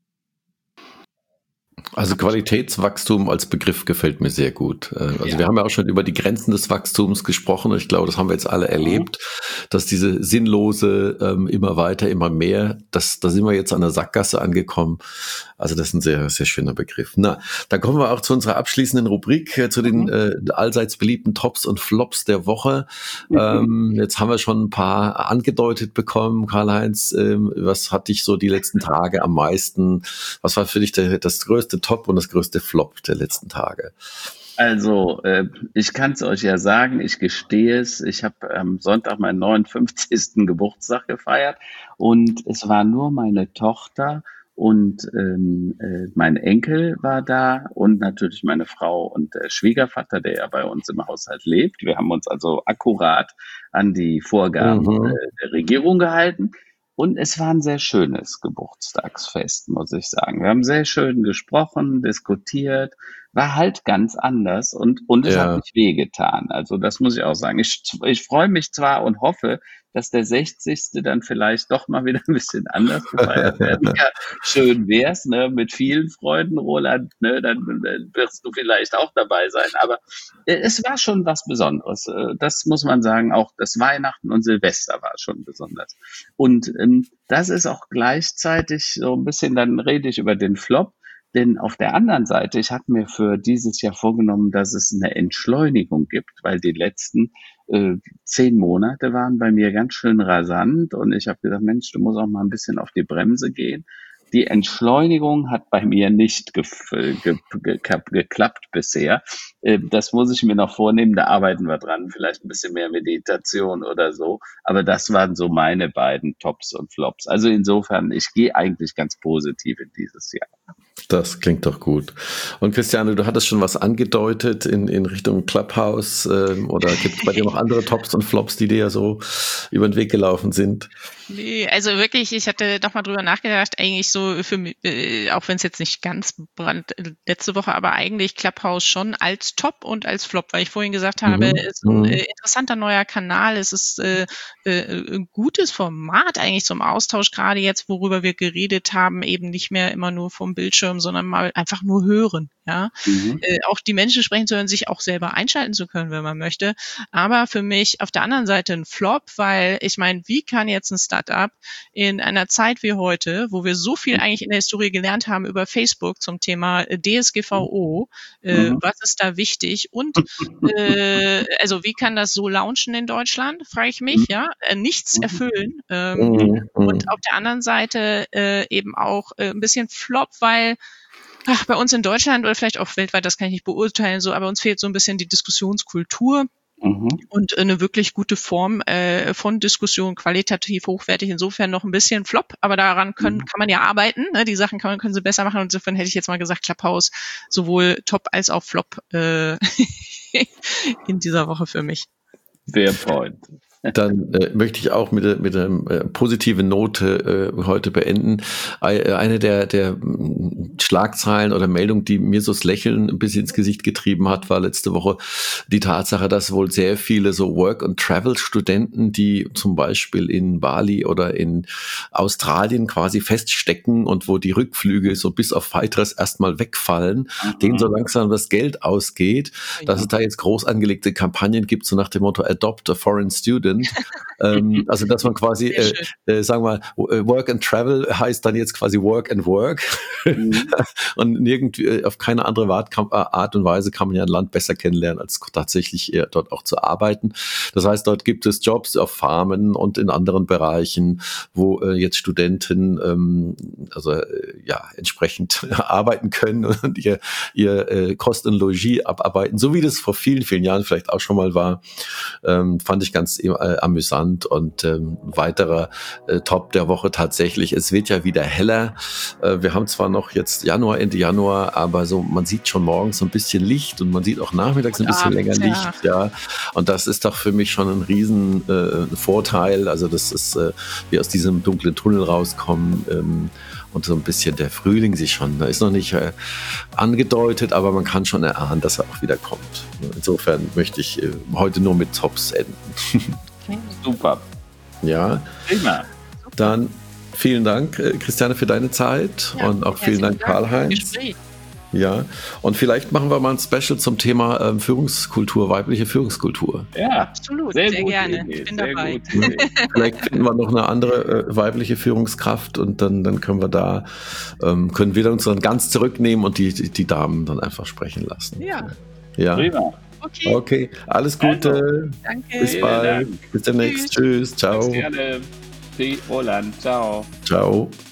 Also Qualitätswachstum als Begriff gefällt mir sehr gut. Also ja. wir haben ja auch schon über die Grenzen des Wachstums gesprochen und ich glaube, das haben wir jetzt alle erlebt, dass diese sinnlose ähm, immer weiter, immer mehr, das, da sind wir jetzt an der Sackgasse angekommen. Also das ist ein sehr, sehr schöner Begriff. Na, dann kommen wir auch zu unserer abschließenden Rubrik, äh, zu den äh, allseits beliebten Tops und Flops der Woche. Mhm. Ähm, jetzt haben wir schon ein paar angedeutet bekommen. Karl-Heinz, ähm, was hat dich so die letzten Tage am meisten, was war für dich der, das größte Top und das größte Flop der letzten Tage? Also, äh, ich kann es euch ja sagen, ich gestehe es, ich habe am Sonntag meinen neunundfünfzigsten Geburtstag gefeiert und es war nur meine Tochter und ähm, äh, mein Enkel war da und natürlich meine Frau und der Schwiegervater, der ja bei uns im Haushalt lebt. Wir haben uns also akkurat an die Vorgaben mhm. äh, der Regierung gehalten. Und es war ein sehr schönes Geburtstagsfest, muss ich sagen. Wir haben sehr schön gesprochen, diskutiert, war halt ganz anders und, und es ja. hat nicht wehgetan. Also das muss ich auch sagen. Ich, ich freue mich zwar und hoffe, dass der sechzigste dann vielleicht doch mal wieder ein bisschen anders gefeiert werden kann. Schön wär's, ne, mit vielen Freunden, Roland, ne, dann, dann wirst du vielleicht auch dabei sein. Aber äh, es war schon was Besonderes. Äh, das muss man sagen. Auch das Weihnachten und Silvester war schon besonders. Und ähm, das ist auch gleichzeitig so ein bisschen, dann rede ich über den Flop. Denn auf der anderen Seite, ich hatte mir für dieses Jahr vorgenommen, dass es eine Entschleunigung gibt, weil die letzten äh, zehn Monate waren bei mir ganz schön rasant und ich habe gesagt, Mensch, du musst auch mal ein bisschen auf die Bremse gehen. Die Entschleunigung hat bei mir nicht ge- ge- ge- geklappt bisher. Äh, das muss ich mir noch vornehmen, da arbeiten wir dran. Vielleicht ein bisschen mehr Meditation oder so. Aber das waren so meine beiden Tops und Flops. Also insofern, ich gehe eigentlich ganz positiv in dieses Jahr. Das klingt doch gut. Und Christiane, du hattest schon was angedeutet in, in Richtung Clubhouse ähm, oder gibt es bei dir noch andere Tops und Flops, die dir ja so über den Weg gelaufen sind? Nee, also wirklich, ich hatte doch mal drüber nachgedacht, eigentlich so für mich, äh, auch wenn es jetzt nicht ganz brand letzte Woche, aber eigentlich Clubhouse schon als Top und als Flop, weil ich vorhin gesagt habe, mhm. es ist ein äh, interessanter neuer Kanal, es ist äh, äh, ein gutes Format eigentlich zum Austausch, gerade jetzt, worüber wir geredet haben, eben nicht mehr immer nur vom Bildschirm, sondern mal einfach nur hören. Ja, mhm. äh, auch die Menschen sprechen zu hören, sich auch selber einschalten zu können, wenn man möchte. Aber für mich auf der anderen Seite ein Flop, weil ich meine, wie kann jetzt ein Startup in einer Zeit wie heute, wo wir so viel viel eigentlich in der Historie gelernt haben über Facebook zum Thema D S G V O. Äh, mhm. Was ist da wichtig? Und äh, also wie kann das so launchen in Deutschland, frage ich mich, ja, äh, nichts erfüllen. Ähm, mhm. Und auf der anderen Seite äh, eben auch äh, ein bisschen Flop, weil ach, bei uns in Deutschland oder vielleicht auch weltweit, das kann ich nicht beurteilen, so, aber uns fehlt so ein bisschen die Diskussionskultur. Mhm. Und eine wirklich gute Form äh, von Diskussion, qualitativ hochwertig, insofern noch ein bisschen Flop, aber daran können, mhm. kann man ja arbeiten, ne? Die Sachen kann man, können sie besser machen, und insofern hätte ich jetzt mal gesagt, Clubhouse sowohl Top als auch Flop äh, in dieser Woche für mich. Fair point. Dann äh, möchte ich auch mit, mit einer äh, positiven Note äh, heute beenden. Äh, eine der, der Schlagzeilen oder Meldungen, die mir so das Lächeln ein bisschen ins Gesicht getrieben hat, war letzte Woche die Tatsache, dass wohl sehr viele so Work-and-Travel-Studenten, die zum Beispiel in Bali oder in Australien quasi feststecken und wo die Rückflüge so bis auf Weiteres erstmal wegfallen, mhm. denen so langsam das Geld ausgeht, ja. dass es da jetzt groß angelegte Kampagnen gibt, so nach dem Motto Adopt a Foreign Student. ähm, also dass man quasi, äh, äh, sagen wir mal, Work and Travel heißt dann jetzt quasi Work and Work. Mhm. Und nirgendwie, auf keine andere Art und Weise kann man ja ein Land besser kennenlernen, als tatsächlich eher dort auch zu arbeiten. Das heißt, dort gibt es Jobs auf Farmen und in anderen Bereichen, wo äh, jetzt Studenten ähm, also äh, ja entsprechend arbeiten können und ihr, ihr äh, Kost und Logis abarbeiten, so wie das vor vielen, vielen Jahren vielleicht auch schon mal war. Ähm, fand ich ganz äh, amüsant. Und ähm, weiterer äh, Top der Woche tatsächlich, es wird ja wieder heller. Äh, wir haben zwar noch jetzt Januar, Ende Januar, aber so man sieht schon morgens so ein bisschen Licht und man sieht auch nachmittags ein bisschen länger Licht. Ja. Und das ist doch für mich schon ein riesen äh, Vorteil. Also das ist, äh, wir aus diesem dunklen Tunnel rauskommen, ähm, und so ein bisschen der Frühling sich schon, da ist noch nicht äh, angedeutet, aber man kann schon erahnen, dass er auch wieder kommt. Insofern möchte ich äh, heute nur mit Tops enden. Super. Ja. Prima. Dann vielen Dank, äh, Christiane, für deine Zeit, ja, und auch vielen Dank, Karl-Heinz. Ja, und vielleicht machen wir mal ein Special zum Thema ähm, Führungskultur, weibliche Führungskultur. Ja, absolut, sehr, sehr gerne. Idee, ich bin sehr dabei. Vielleicht finden wir noch eine andere äh, weibliche Führungskraft und dann, dann können wir da, ähm, können wir uns dann ganz zurücknehmen und die, die, die Damen dann einfach sprechen lassen. Ja. Ja. Prima. Okay. Okay, alles Gute. Also, danke. Bis bald. Bis demnächst. Tschüss. Tschüss. Ciao. Bis gerne. Roland. Ciao. Ciao.